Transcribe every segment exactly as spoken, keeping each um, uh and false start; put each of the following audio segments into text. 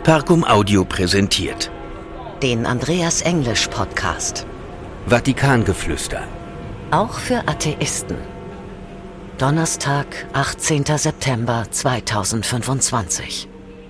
Parcum Audio präsentiert den Andreas Englisch Podcast. Vatikangeflüster. Auch für Atheisten. Donnerstag, achtzehnter September zweitausendfünfundzwanzig.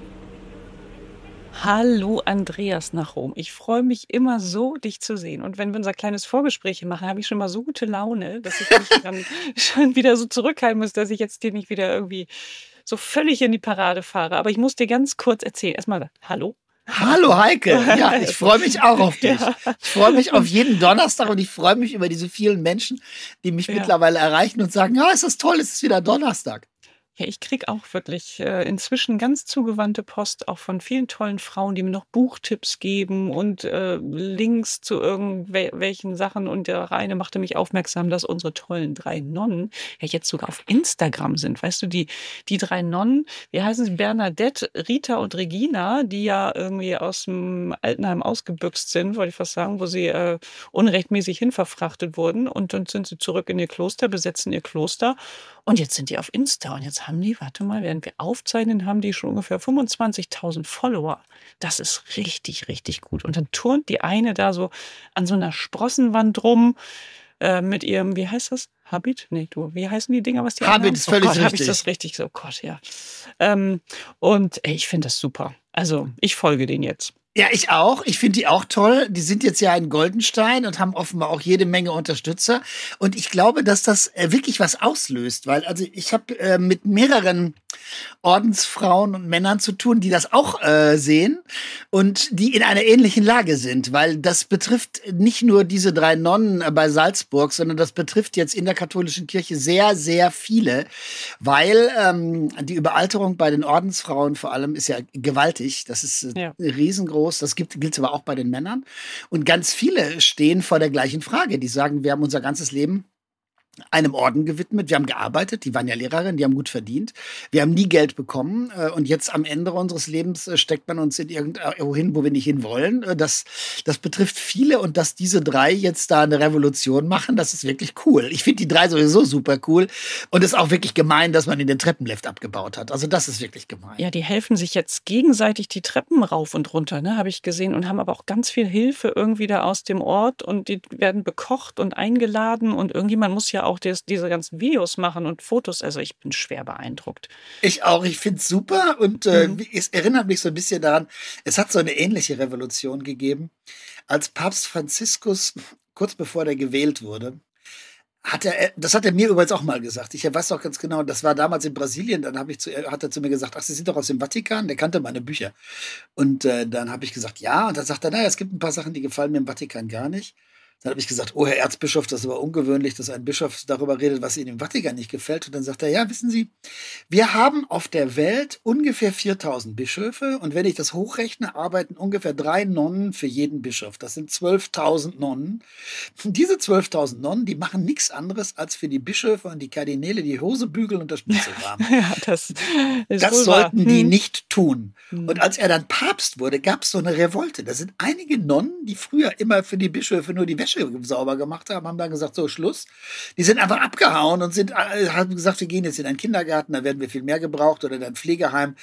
Hallo Andreas nach Rom. Ich freue mich immer so, dich zu sehen. Und wenn wir unser kleines Vorgespräch machen, habe ich schon mal so gute Laune, dass ich mich dann schon wieder so zurückhalten muss, dass ich jetzt dir nicht wieder irgendwie so völlig in die Parade fahre. Aber ich muss dir ganz kurz erzählen. Erstmal, hallo. Hallo Heike, ja, ich freue mich auch auf dich. Ja. Ich freue mich auf jeden Donnerstag und ich freue mich über diese vielen Menschen, die mich Ja. mittlerweile erreichen und sagen, ja, ist das toll, es ist wieder Donnerstag. Ja, ich kriege auch wirklich äh, inzwischen ganz zugewandte Post auch von vielen tollen Frauen, die mir noch Buchtipps geben und äh, Links zu irgendwelchen Sachen. Und der eine machte mich aufmerksam, dass unsere tollen drei Nonnen ja jetzt sogar auf Instagram sind. Weißt du, die, die drei Nonnen, wie heißen sie? Bernadette, Rita und Regina, die ja irgendwie aus dem Altenheim ausgebüxt sind, wollte ich fast sagen, wo sie äh, unrechtmäßig hinverfrachtet wurden. Und dann sind sie zurück in ihr Kloster, besetzen ihr Kloster. Und jetzt sind die auf Insta und jetzt haben die, warte mal, während wir aufzeichnen, haben die schon ungefähr fünfundzwanzigtausend Follower. Das ist richtig, richtig gut. Und dann turnt die eine da so an so einer Sprossenwand rum äh, mit ihrem, wie heißt das? Habit? Nee, du, wie heißen die Dinger, was die Habit anhaben? ist völlig oh Gott, hab richtig. ich das richtig so? Oh Gott, ja. Ähm, und ey, ich finde das super. Also, ich folge denen jetzt. Ja, ich auch. Ich finde die auch toll. Die sind jetzt ja in Goldenstein und haben offenbar auch jede Menge Unterstützer. Und ich glaube, dass das äh, wirklich was auslöst, weil also ich habe äh, mit mehreren Ordensfrauen und Männern zu tun, die das auch äh, sehen und die in einer ähnlichen Lage sind, weil das betrifft nicht nur diese drei Nonnen äh, bei Salzburg, sondern das betrifft jetzt in der katholischen Kirche sehr, sehr viele, weil ähm, die Überalterung bei den Ordensfrauen vor allem ist ja gewaltig. Das ist äh, Ja. riesengroß. Das gibt, gilt aber auch bei den Männern. Und ganz viele stehen vor der gleichen Frage. Die sagen, wir haben unser ganzes Leben einem Orden gewidmet. Wir haben gearbeitet, die waren ja Lehrerin, die haben gut verdient. Wir haben nie Geld bekommen äh, und jetzt am Ende unseres Lebens äh, steckt man uns in irgendwo hin, wo wir nicht hin wollen. Äh, das, das betrifft viele und dass diese drei jetzt da eine Revolution machen, das ist wirklich cool. Ich finde die drei sowieso super cool und es ist auch wirklich gemein, dass man in den Treppenlift abgebaut hat. Also das ist wirklich gemein. Ja, die helfen sich jetzt gegenseitig die Treppen rauf und runter, ne, habe ich gesehen, und haben aber auch ganz viel Hilfe irgendwie da aus dem Ort und die werden bekocht und eingeladen und irgendjemand muss ja auch des, diese ganzen Videos machen und Fotos. Also ich bin schwer beeindruckt. Ich auch, ich finde es super und äh, Mhm. es erinnert mich so ein bisschen daran, es hat so eine ähnliche Revolution gegeben, als Papst Franziskus, kurz bevor er gewählt wurde, hat er, das hat er mir übrigens auch mal gesagt, ich weiß auch ganz genau, das war damals in Brasilien, dann habe ich zu, hat er zu mir gesagt, ach, Sie sind doch aus dem Vatikan, der kannte meine Bücher. Und äh, dann habe ich gesagt, ja, und dann sagt er, naja, es gibt ein paar Sachen, die gefallen mir im Vatikan gar nicht. Dann habe ich gesagt, oh Herr Erzbischof, das ist aber ungewöhnlich, dass ein Bischof darüber redet, was ihm im Vatikan nicht gefällt. Und dann sagt er, ja, wissen Sie, wir haben auf der Welt ungefähr viertausend Bischöfe und wenn ich das hochrechne, arbeiten ungefähr drei Nonnen für jeden Bischof. Das sind zwölftausend Nonnen. Und diese zwölftausend Nonnen, die machen nichts anderes, als für die Bischöfe und die Kardinäle die Hose bügeln und das Schnitzel warm. Ja, das ist Das wohl wahr. sollten die Hm. nicht tun. Hm. Und als er dann Papst wurde, gab es so eine Revolte. Da sind einige Nonnen, die früher immer für die Bischöfe nur die Wäsche sauber gemacht haben, haben dann gesagt, so Schluss. Die sind einfach abgehauen und sind, äh, haben gesagt, wir gehen jetzt in einen Kindergarten, da werden wir viel mehr gebraucht oder in ein Pflegeheim.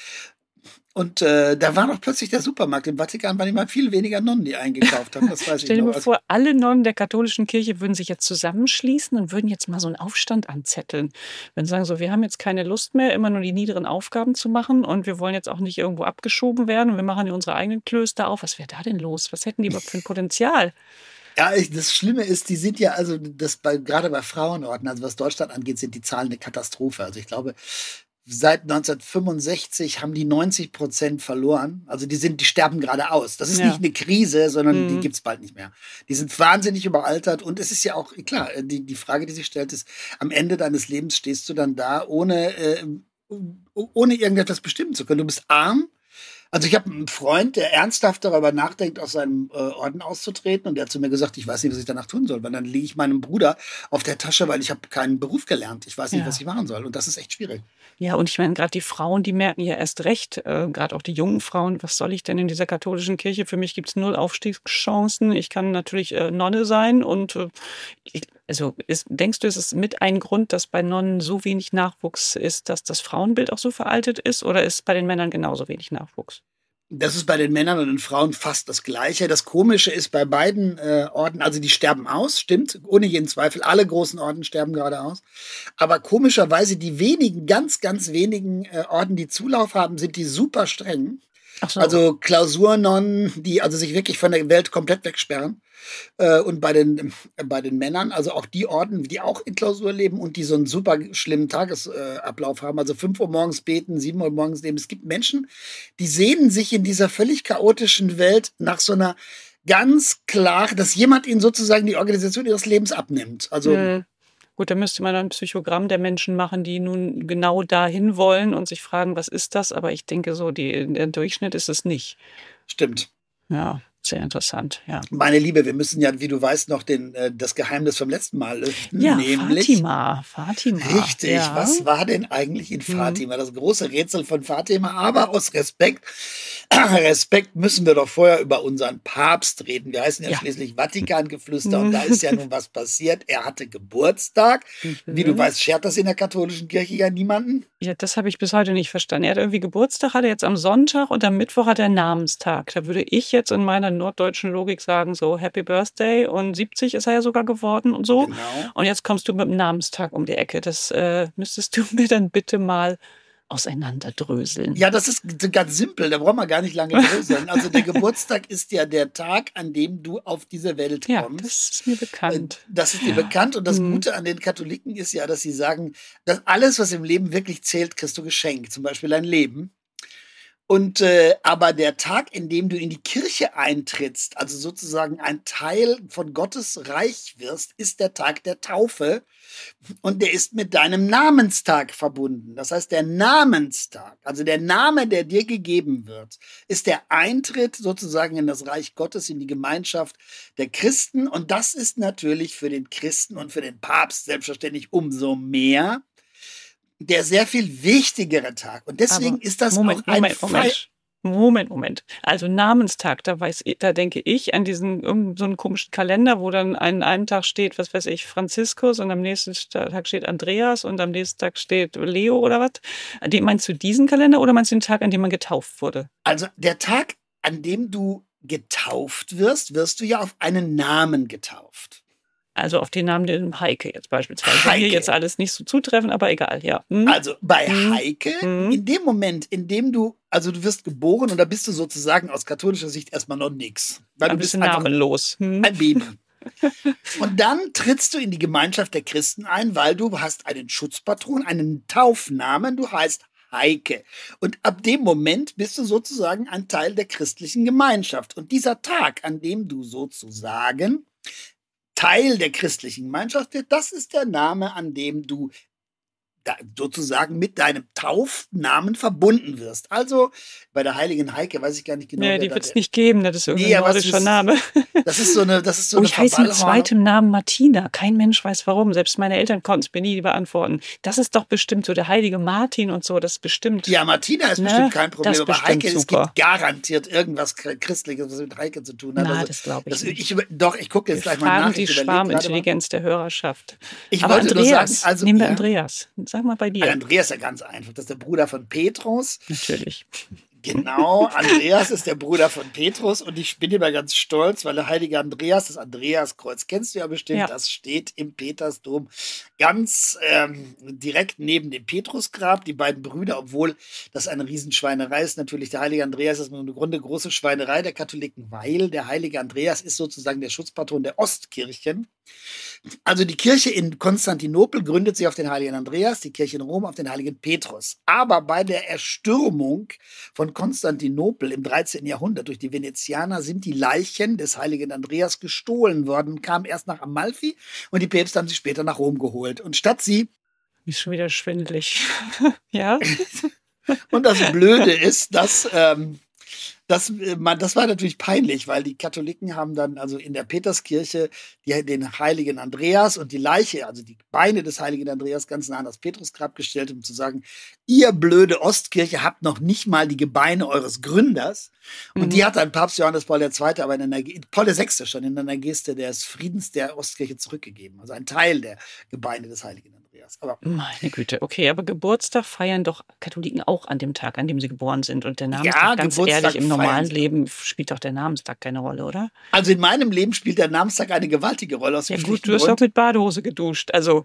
Und äh, da war noch plötzlich der Supermarkt. Im Vatikan waren immer viel weniger Nonnen, die eingekauft haben. Das weiß Stell ich dir noch. mal vor, alle Nonnen der katholischen Kirche würden sich jetzt zusammenschließen und würden jetzt mal so einen Aufstand anzetteln. Wenn sie sagen, so, wir haben jetzt keine Lust mehr, immer nur die niederen Aufgaben zu machen und wir wollen jetzt auch nicht irgendwo abgeschoben werden und wir machen hier unsere eigenen Klöster auf. Was wäre da denn los? Was hätten die überhaupt für ein Potenzial? Ja, ich, das Schlimme ist, die sind ja, also das bei, gerade bei Frauenorten, also was Deutschland angeht, sind die Zahlen eine Katastrophe. Also ich glaube, seit neunzehnhundertfünfundsechzig haben die neunzig Prozent verloren. Also die sind, die sterben gerade aus. Das ist Ja. nicht eine Krise, sondern Mhm. die gibt's bald nicht mehr. Die sind wahnsinnig überaltert und es ist ja auch, klar, die, die Frage, die sich stellt, ist, am Ende deines Lebens stehst du dann da, ohne, äh, ohne irgendetwas bestimmen zu können. Du bist arm. Also ich habe einen Freund, der ernsthaft darüber nachdenkt, aus seinem äh, Orden auszutreten. Und der hat zu mir gesagt, ich weiß nicht, was ich danach tun soll. Weil dann liege ich meinem Bruder auf der Tasche, weil ich habe keinen Beruf gelernt. Ich weiß nicht, Ja. was ich machen soll. Und das ist echt schwierig. Ja, und ich meine, gerade die Frauen, die merken ja erst recht, äh, gerade auch die jungen Frauen, was soll ich denn in dieser katholischen Kirche? Für mich gibt's null Aufstiegschancen. Ich kann natürlich äh, Nonne sein und äh, ich, also ist, denkst du, ist es mit ein Grund, dass bei Nonnen so wenig Nachwuchs ist, dass das Frauenbild auch so veraltet ist, oder ist bei den Männern genauso wenig Nachwuchs? Das ist bei den Männern und den Frauen fast das Gleiche. Das Komische ist bei beiden äh, Orden, also die sterben aus, stimmt, ohne jeden Zweifel. Alle großen Orden sterben gerade aus. Aber komischerweise die wenigen, ganz, ganz wenigen äh, Orden, die Zulauf haben, sind die super streng. Ach so. Also Klausurnonnen, die also sich wirklich von der Welt komplett wegsperren. Äh, und bei den, äh, bei den Männern, also auch die Orden, die auch in Klausur leben und die so einen super schlimmen Tagesablauf äh, haben, also fünf Uhr morgens beten, sieben Uhr morgens leben. Es gibt Menschen, die sehnen sich in dieser völlig chaotischen Welt nach so einer ganz klar, dass jemand ihnen sozusagen die Organisation ihres Lebens abnimmt. Also Hm. Gut, da müsste man ein Psychogramm der Menschen machen, die nun genau dahin wollen und sich fragen, was ist das? Aber ich denke so, die, der Durchschnitt ist es nicht. stimmt. Ja, sehr interessant, ja. Meine Liebe, wir müssen ja, wie du weißt, noch den, äh, das Geheimnis vom letzten Mal lüften, Ja, nämlich Fatima, Fatima. richtig, Ja. was war denn eigentlich in Hm. Fatima? Das große Rätsel von Fatima, aber aus Respekt, Respekt müssen wir doch vorher über unseren Papst reden. Wir heißen ja, Ja. schließlich Vatikangeflüster und Hm. da ist ja nun was passiert. Er hatte Geburtstag. Wie du Mhm. weißt, schert das in der katholischen Kirche ja niemanden. Ja, das habe ich bis heute nicht verstanden. Er hat irgendwie Geburtstag, hat er jetzt am Sonntag und am Mittwoch hat er Namenstag. Da würde ich jetzt in meiner norddeutschen Logik sagen, so Happy Birthday und siebzig ist er ja sogar geworden und so. Genau. Und jetzt kommst du mit dem Namenstag um die Ecke. Das äh, müsstest du mir dann bitte mal auseinanderdröseln. Ja, das ist g- ganz simpel, da brauchen wir gar nicht lange dröseln. Also der Geburtstag ist ja der Tag, an dem du auf diese Welt Ja, kommst. das ist mir bekannt. Äh, Das ist dir Ja. bekannt und das Hm. Gute an den Katholiken ist ja, dass sie sagen, dass alles, was im Leben wirklich zählt, kriegst du geschenkt. Zum Beispiel ein Leben. Und äh, aber der Tag, in dem du in die Kirche eintrittst, also sozusagen ein Teil von Gottes Reich wirst, ist der Tag der Taufe. Und der ist mit deinem Namenstag verbunden. Das heißt, der Namenstag, also der Name, der dir gegeben wird, ist der Eintritt sozusagen in das Reich Gottes, in die Gemeinschaft der Christen. Und das ist natürlich für den Christen und für den Papst selbstverständlich umso mehr der sehr viel wichtigere Tag. Und deswegen Aber ist das Moment, auch ein Moment, Fei- Moment. Moment, Moment. Also Namenstag, da weiß ich, da denke ich an diesen irgend so einen komischen Kalender, wo dann an einem Tag steht, was weiß ich, Franziskus und am nächsten Tag steht Andreas und am nächsten Tag steht Leo oder was? Die- Meinst du diesen Kalender oder meinst du den Tag, an dem man getauft wurde? Also der Tag, an dem du getauft wirst, wirst du ja auf einen Namen getauft. Also auf den Namen den Heike jetzt beispielsweise. Heike. Hier jetzt alles nicht so zutreffen, aber egal, ja. Hm? Also bei Mhm. Heike, Mhm. in dem Moment, in dem du, also du wirst geboren und da bist du sozusagen aus katholischer Sicht erstmal noch nix. Weil Ein du bist bisschen einfach namenlos. Hm? ein Baby. Und dann trittst du in die Gemeinschaft der Christen ein, weil du hast einen Schutzpatron, einen Taufnamen, du heißt Heike. Und ab dem Moment bist du sozusagen ein Teil der christlichen Gemeinschaft. Und dieser Tag, an dem du sozusagen Teil der christlichen Gemeinschaft wird, das ist der Name, an dem du da sozusagen mit deinem Taufnamen verbunden wirst. Also bei der heiligen Heike weiß ich gar nicht genau, Nee, wer die da wird es der- nicht geben, das ist irgendein Nee, aber es nordischer ist- Name. Das ist so eine, das ist so Oh, eine ich heiße mit Verballhornung. zweitem Namen Martina. Kein Mensch weiß warum. Selbst meine Eltern konnten es mir nie beantworten. Das ist doch bestimmt so der heilige Martin und so. Das ist bestimmt. Ja, Martina ist Ne? bestimmt kein Problem, Das ist aber bestimmt Heike, es super. gibt garantiert irgendwas Christliches, was mit Heike zu tun hat. Na, Also, das glaube ich das, nicht. ich über- doch, ich gucke Wir jetzt gleich mal nach. fragen die Ich überleg gerade mal. Schwarmintelligenz der Hörerschaft. Ich Aber wollte nur Andreas, sagen, also nehmen wir ja, Andreas. Sag mal bei dir. Andreas ist ja ganz einfach. Das ist der Bruder von Petrus. Natürlich. Genau, Andreas ist der Bruder von Petrus und ich bin immer ganz stolz, weil der heilige Andreas, das Andreaskreuz kennst du ja bestimmt, Ja. das steht im Petersdom ganz ähm, direkt neben dem Petrusgrab. Die beiden Brüder, obwohl das eine Riesenschweinerei ist, natürlich der heilige Andreas ist im Grunde große Schweinerei der Katholiken, weil der heilige Andreas ist sozusagen der Schutzpatron der Ostkirchen. Also die Kirche in Konstantinopel gründet sich auf den heiligen Andreas, die Kirche in Rom auf den heiligen Petrus. Aber bei der Erstürmung von Konstantinopel im dreizehnten Jahrhundert durch die Venezianer sind die Leichen des heiligen Andreas gestohlen worden, kamen erst nach Amalfi und die Päpste haben sie später nach Rom geholt. Und statt sie, Ist schon wieder schwindelig. Ja? und das Blöde ist, dass ähm, Das, äh, man, das war natürlich peinlich, weil die Katholiken haben dann also in der Peterskirche die, den heiligen Andreas und die Leiche, also die Beine des heiligen Andreas ganz nah an das Petrusgrab gestellt, um zu sagen, ihr blöde Ostkirche habt noch nicht mal die Gebeine eures Gründers. Und Mhm. die hat dann Papst Johannes Paul der Zweite, aber in einer, Ge- Paul der Sechste schon in einer Geste des Friedens der Ostkirche zurückgegeben. Also ein Teil der Gebeine des heiligen Andreas. irgendwas. Aber Meine Güte, okay, aber Geburtstag feiern doch Katholiken auch an dem Tag, an dem sie geboren sind. Und der Namenstag, ja, ganz Geburtstag ehrlich, im normalen feiern sie. Leben spielt doch der Namenstag keine Rolle, oder? Also in meinem Leben spielt der Namenstag eine gewaltige Rolle aus Ja dem gut, schlichten du hast Grund. doch mit Badehose geduscht, also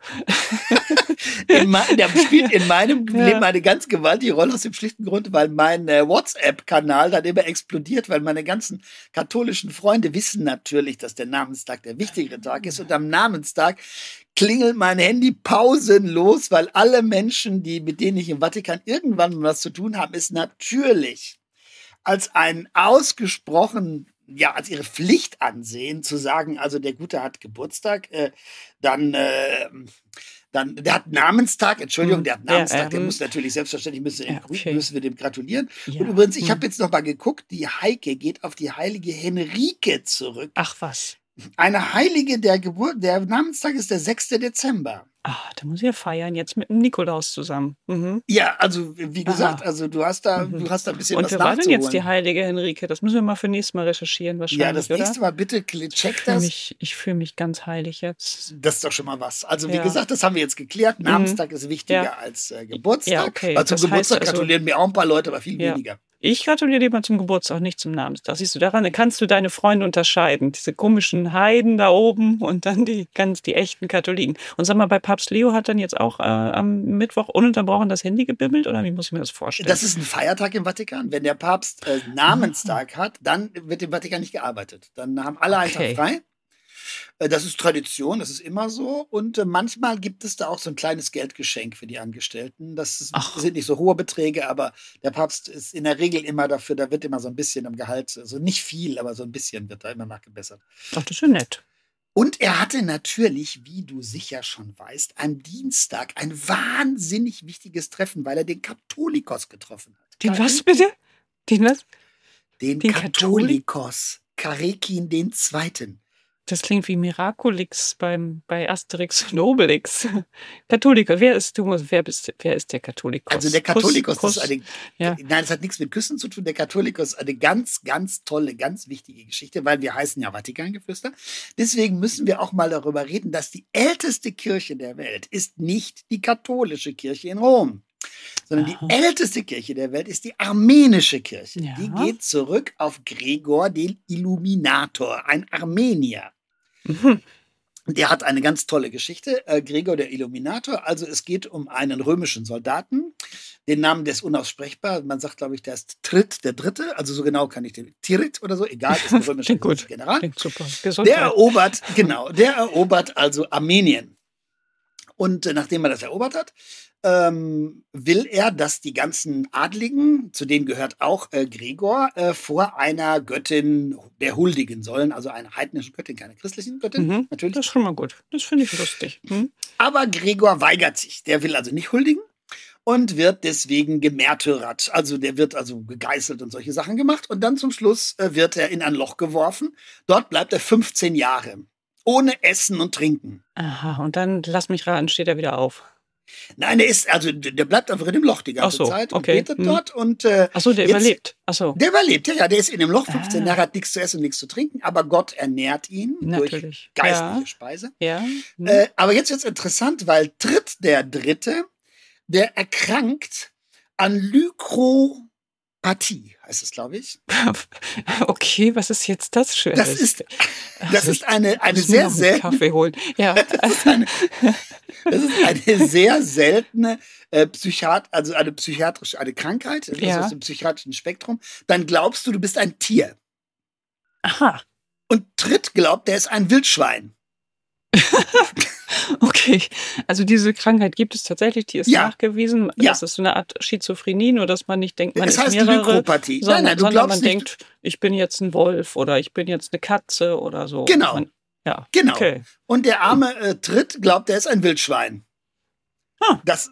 In mein, der spielt in meinem Ja. Leben eine ganz gewaltige Rolle aus dem schlichten Grund, weil mein äh, WhatsApp-Kanal dann immer explodiert, weil meine ganzen katholischen Freunde wissen natürlich, dass der Namenstag der wichtigere Tag ist. Und am Namenstag klingelt mein Handy pausenlos, weil alle Menschen, die, mit denen ich im Vatikan irgendwann was zu tun haben, ist natürlich als ein ausgesprochen, ja, als ihre Pflicht ansehen, zu sagen, also der Gute hat Geburtstag, äh, dann, äh, dann, der hat Namenstag, Entschuldigung, Hm. der hat Ja, Namenstag, der ähm, muss natürlich, selbstverständlich müssen, wir ja, dem, okay. müssen wir dem gratulieren. Ja. Und übrigens, ich Hm. habe jetzt noch mal geguckt, die Heike geht auf die heilige Henrike zurück. Ach was. Eine Heilige, der Geburt, der Namenstag ist der sechste Dezember. Ah, da muss ich ja feiern, jetzt mit dem Nikolaus zusammen. Mhm. Ja, also wie gesagt, Aha. also du hast da, Mhm. du hast da ein bisschen Und was wer war denn jetzt die nachzuholen. heilige Henrike? Das müssen wir mal für nächstes Mal recherchieren wahrscheinlich, Ja, das oder? nächste Mal bitte kl- check Ich fühle das. mich, ich fühl mich ganz heilig jetzt. Das ist doch schon mal was. Also wie Ja. gesagt, das haben wir jetzt geklärt. Mhm. Namenstag ist wichtiger Ja. als äh, Geburtstag. Ja, okay. Weil zum Das heißt Geburtstag also- gratulieren mir auch ein paar Leute, aber viel Ja. weniger. Ich gratuliere dir mal zum Geburtstag, nicht zum Namenstag. Siehst du, daran kannst du deine Freunde unterscheiden. Diese komischen Heiden da oben und dann die ganz die echten Katholiken. Und sag mal, bei Papst Leo hat dann jetzt auch äh, am Mittwoch ununterbrochen das Handy gebimmelt, oder wie muss ich mir das vorstellen? Das ist ein Feiertag im Vatikan. Wenn der Papst äh, Namenstag hat, dann wird im Vatikan nicht gearbeitet. Dann haben alle einen Okay. Tag frei. Äh, Das ist Tradition, das ist immer so. Und äh, manchmal gibt es da auch so ein kleines Geldgeschenk für die Angestellten. Das ist, Ach. sind nicht so hohe Beträge, aber der Papst ist in der Regel immer dafür, da wird immer so ein bisschen am Gehalt, also nicht viel, aber so ein bisschen wird da immer nachgebessert. Ach, das ist ja nett. Und er hatte natürlich, wie du sicher schon weißt, am Dienstag ein wahnsinnig wichtiges Treffen, weil er den Katholikos getroffen hat. Den was bitte? Den was? Den, Den Katholikos. Karekin den Zweiten. Das klingt wie Miraculix beim, bei Asterix und Obelix. Katholiker, wer ist du? Wer, bist, wer ist der Katholikos? Also der Kuss, Katholikos Kuss. ist eine, Ja. nein, es hat nichts mit Küssen zu tun. Der Katholikos ist eine ganz, ganz tolle, ganz wichtige Geschichte, weil wir heißen ja Vatikangeflüster. Deswegen müssen wir auch mal darüber reden, dass die älteste Kirche der Welt ist nicht die katholische Kirche in Rom, sondern Aha. die älteste Kirche der Welt ist die armenische Kirche. Ja. Die geht zurück auf Gregor den Illuminator, ein Armenier. Mhm. Der hat eine ganz tolle Geschichte, äh, Gregor der Illuminator. Also es geht um einen römischen Soldaten. Den Namen, der ist unaussprechbar. Man sagt, glaube ich, der ist Tritt, der Dritte. Also so genau kann ich den. Tirit oder so, egal, ist ein römischer Klingt gut. General. Klingt super. Der Gesundheit. erobert, genau, der erobert also Armenien. Und äh, nachdem er das erobert hat, ähm, will er, dass die ganzen Adligen, zu denen gehört auch äh, Gregor, äh, vor einer Göttin der huldigen sollen, also einer heidnischen Göttin, keine christlichen Göttin, Mhm. natürlich. Das ist schon mal gut. Das finde ich lustig. Hm? Aber Gregor weigert sich. Der will also nicht huldigen und wird deswegen gemärtyrert. Also der wird also gegeißelt und solche Sachen gemacht. Und dann zum Schluss äh, wird er in ein Loch geworfen. Dort bleibt er fünfzehn Jahre. Ohne Essen und Trinken. Aha, und dann lass mich raten, steht er wieder auf. Nein, der ist, also der bleibt einfach in dem Loch die ganze Ach so, Zeit und okay. betet Hm. dort. Und äh, Achso, der jetzt- überlebt. Achso, Der überlebt, ja, ja, der ist in dem Loch fünfzehn Ah. Jahre, hat nichts zu essen und nichts zu trinken, aber Gott ernährt ihn durch natürlich. geistliche Ja, Speise. ja. Hm. Äh, aber jetzt wird's interessant, weil Tritt der Dritte, der erkrankt an Lykopathie, heißt es, glaube ich. Okay, was ist jetzt das Schönes? Das ist, das ist eine, eine Muss mir sehr noch einen seltene, Kaffee holen. Ja. das ist eine sehr seltene äh, Psychiat, also eine psychiatrische, eine Krankheit, das Ja. ist aus dem psychiatrischen Spektrum. Dann glaubst du, du bist ein Tier. Aha. Und Tritt glaubt, der ist ein Wildschwein. Okay, also diese Krankheit gibt es tatsächlich, die ist Ja. nachgewiesen. Ja. Das ist so eine Art Schizophrenie, nur dass man nicht denkt, man Es ist heißt mehrere, Lykopathie. Nein, sondern, nein, du sondern glaubst man nicht. denkt, ich bin jetzt ein Wolf oder ich bin jetzt eine Katze oder so. Genau. Man, ja, Genau. okay. Und der arme äh, Tritt glaubt, er ist ein Wildschwein. Ah. Das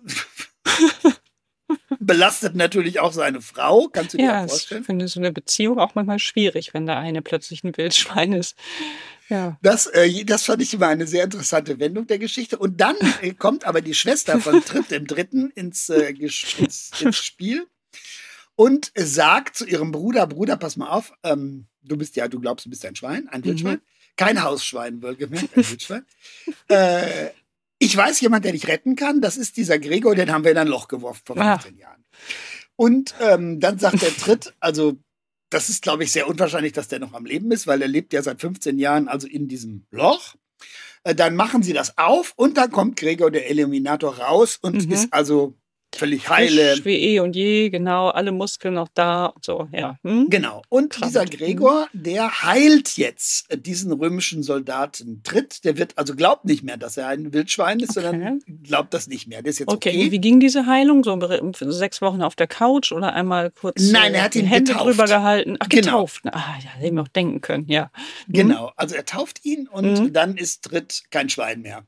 belastet natürlich auch seine Frau, kannst du dir Ja, ja ich vorstellen. finde so eine Beziehung auch manchmal schwierig, wenn da eine plötzlich ein Wildschwein ist. Ja. Das, äh, das fand ich immer eine sehr interessante Wendung der Geschichte. Und dann äh, kommt aber die Schwester von Tritt im Dritten ins, äh, ges- ins, ins Spiel und sagt zu ihrem Bruder, Bruder, pass mal auf, ähm, du bist ja, du glaubst, du bist ein Schwein, ein Wildschwein. Mhm. Kein Hausschwein, wohlgemerkt, ein Wildschwein. äh, ich weiß jemand, der dich retten kann, das ist dieser Gregor, den haben wir in ein Loch geworfen vor fünfzehn Ah. Jahren. Und ähm, dann sagt der Tritt, also das ist, glaube ich, sehr unwahrscheinlich, dass der noch am Leben ist, weil er lebt ja seit fünfzehn Jahren also in diesem Loch. Äh, dann machen sie das auf und dann kommt Gregor, der Illuminator, raus und Mhm. ist also völlig heile. Frisch wie eh und je, genau, alle Muskeln noch da und so, ja. Hm? Genau. Und Krass. dieser Gregor, der heilt jetzt diesen römischen Soldaten Tritt. Der wird also glaubt nicht mehr, dass er ein Wildschwein ist, Okay. sondern glaubt das nicht mehr. Der ist jetzt Okay, okay. und wie ging diese Heilung? So für sechs Wochen auf der Couch oder einmal kurz Nein, er äh, hat die ihn Hände getauft. drüber gehalten? Ach, Genau. getauft. Ah, ja, hätte ich mir auch denken können, ja. Hm? Genau. Also er tauft ihn und Mhm. dann ist Tritt kein Schwein mehr.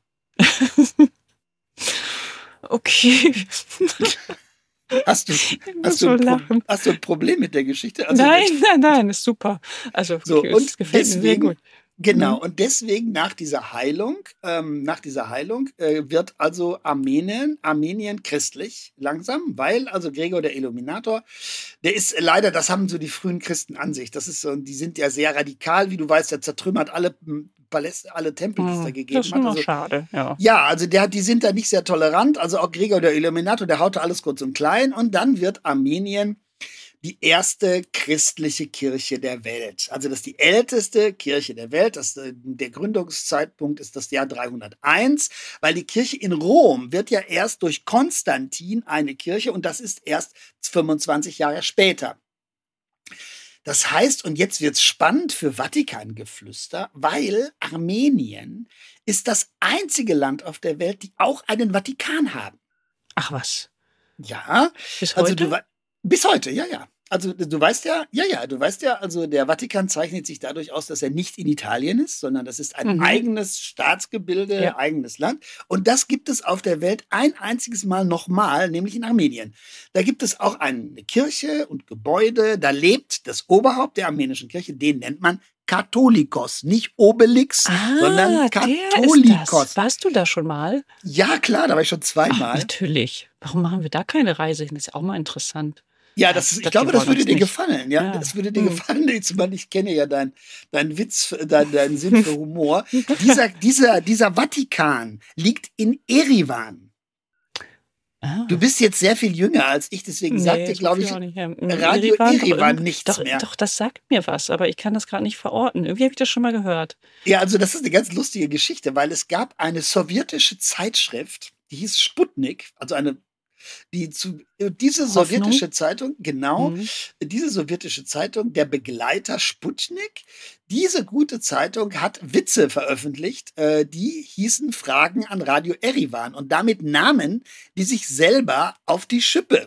Okay. Hast du, Ich muss hast, du so ein Pro lachen. hast du ein Problem mit der Geschichte? Also Nein, mit- nein, nein, ist super. Also, So, okay, und es gefällt mir sehr deswegen, gut. genau, Mhm. und deswegen nach dieser Heilung, ähm, nach dieser Heilung äh, wird also Armenien, Armenien christlich langsam, weil also Gregor der Illuminator, der ist leider, das haben so die frühen Christen an sich, das ist so, die sind ja sehr radikal, wie du weißt, der zertrümmert alle m, Paläste, alle Tempel, die es da Hm, gegeben Das ist hat. immer Also, schade, ja. ja, also der, die sind da nicht sehr tolerant, also auch Gregor der Illuminator, der haut da alles kurz und klein und dann wird Armenien die erste christliche Kirche der Welt. Also das ist die älteste Kirche der Welt. Das, äh, der Gründungszeitpunkt ist das Jahr dreihunderteins, weil die Kirche in Rom wird ja erst durch Konstantin eine Kirche und das ist erst fünfundzwanzig Jahre später. Das heißt, und jetzt wird's spannend für Vatikangeflüster, weil Armenien ist das einzige Land auf der Welt, die auch einen Vatikan haben. Ach was. Ja, Bis also heute? du wei- bis heute, ja, ja. Also du weißt ja, ja, ja, du weißt ja, also der Vatikan zeichnet sich dadurch aus, dass er nicht in Italien ist, sondern das ist ein Mhm. eigenes Staatsgebilde, Ja. eigenes Land. Und das gibt es auf der Welt ein einziges Mal nochmal, nämlich in Armenien. Da gibt es auch eine Kirche und Gebäude, da lebt das Oberhaupt der armenischen Kirche, den nennt man Katholikos, nicht Obelix, sondern Ah, der ist Katholikos. das. Warst du da schon mal? Ja, klar, da war ich schon Ach, zweimal. natürlich. Warum machen wir da keine Reise hin? Das ist ja auch mal interessant. Ja, Ja, das, ich ich dachte, glaube, die das wollen würde uns dir nicht. gefallen. Ja, Ja. das würde dir Hm. gefallen. Ich meine, ich kenne ja deinen dein Witz, deinen dein Sinn für Humor. Dieser, dieser, dieser Vatikan liegt in Erivan. Ah. Du bist jetzt sehr viel jünger als ich, deswegen sagt Nee, dir, so glaube viel ich, auch nicht. Ja, mm, Radio Erivan, doch, Erivan irgend- nichts doch, mehr. doch, das sagt mir was, aber ich kann das gerade nicht verorten. Irgendwie habe ich das schon mal gehört. Ja, also das ist eine ganz lustige Geschichte, weil es gab eine sowjetische Zeitschrift, die hieß Sputnik, also eine, die zu, diese Hoffnung? sowjetische Zeitung, genau, Mhm. diese sowjetische Zeitung, der Begleiter Sputnik, diese gute Zeitung hat Witze veröffentlicht, äh, die hießen Fragen an Radio Erivan und damit Namen, die sich selber auf die Schippe.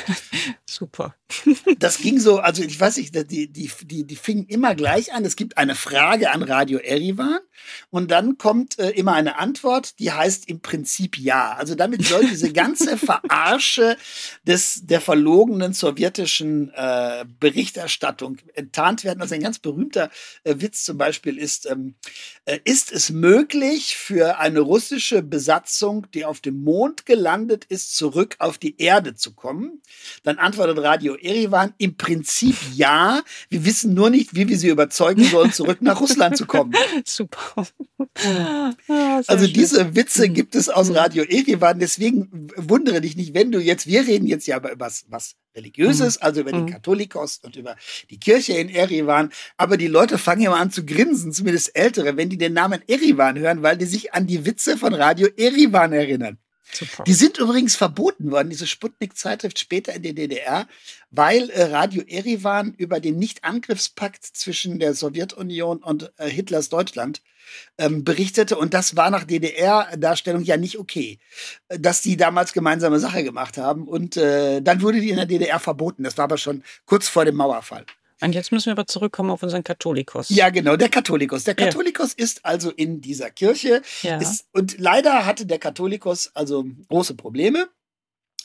Super. Das ging so, also ich weiß nicht, die, die, die, die fingen immer gleich an. Es gibt eine Frage an Radio Erivan und dann kommt äh, immer eine Antwort, die heißt im Prinzip ja. Also damit soll diese ganze Verarsche des, der verlogenen sowjetischen äh, Berichterstattung enttarnt werden. Also ein ganz berühmter äh, Witz zum Beispiel ist, ähm, äh, ist es möglich für eine russische Besatzung, die auf dem Mond gelandet ist, zurück auf die Erde zu kommen? Dann antwortet Radio Erivan, im Prinzip ja. Wir wissen nur nicht, wie wir sie überzeugen sollen, zurück nach Russland zu kommen. Super. Ah, sehr Also schön. diese Witze Mhm. gibt es aus Mhm. Radio Erivan. Deswegen wundere dich nicht, wenn du jetzt, wir reden jetzt ja aber über was, was Religiöses, also über den Mhm. Katholikos und über die Kirche in Erivan. Aber die Leute fangen immer an zu grinsen, zumindest Ältere, wenn die den Namen Erivan hören, weil die sich an die Witze von Radio Erivan erinnern. Super. Die sind übrigens verboten worden, diese Sputnik-Zeitschrift später in der D D R, weil äh, Radio Erivan über den Nicht-Angriffspakt zwischen der Sowjetunion und äh, Hitlers Deutschland ähm, berichtete. Und das war nach D D R-Darstellung ja nicht okay, äh, dass die damals gemeinsame Sache gemacht haben. Und äh, dann wurde die in der D D R verboten. Das war aber schon kurz vor dem Mauerfall. Und jetzt müssen wir aber zurückkommen auf unseren Katholikos. Ja, genau, der Katholikos. Der Ja. Katholikos ist also in dieser Kirche. Ja. Ist, und leider hatte der Katholikos also große Probleme,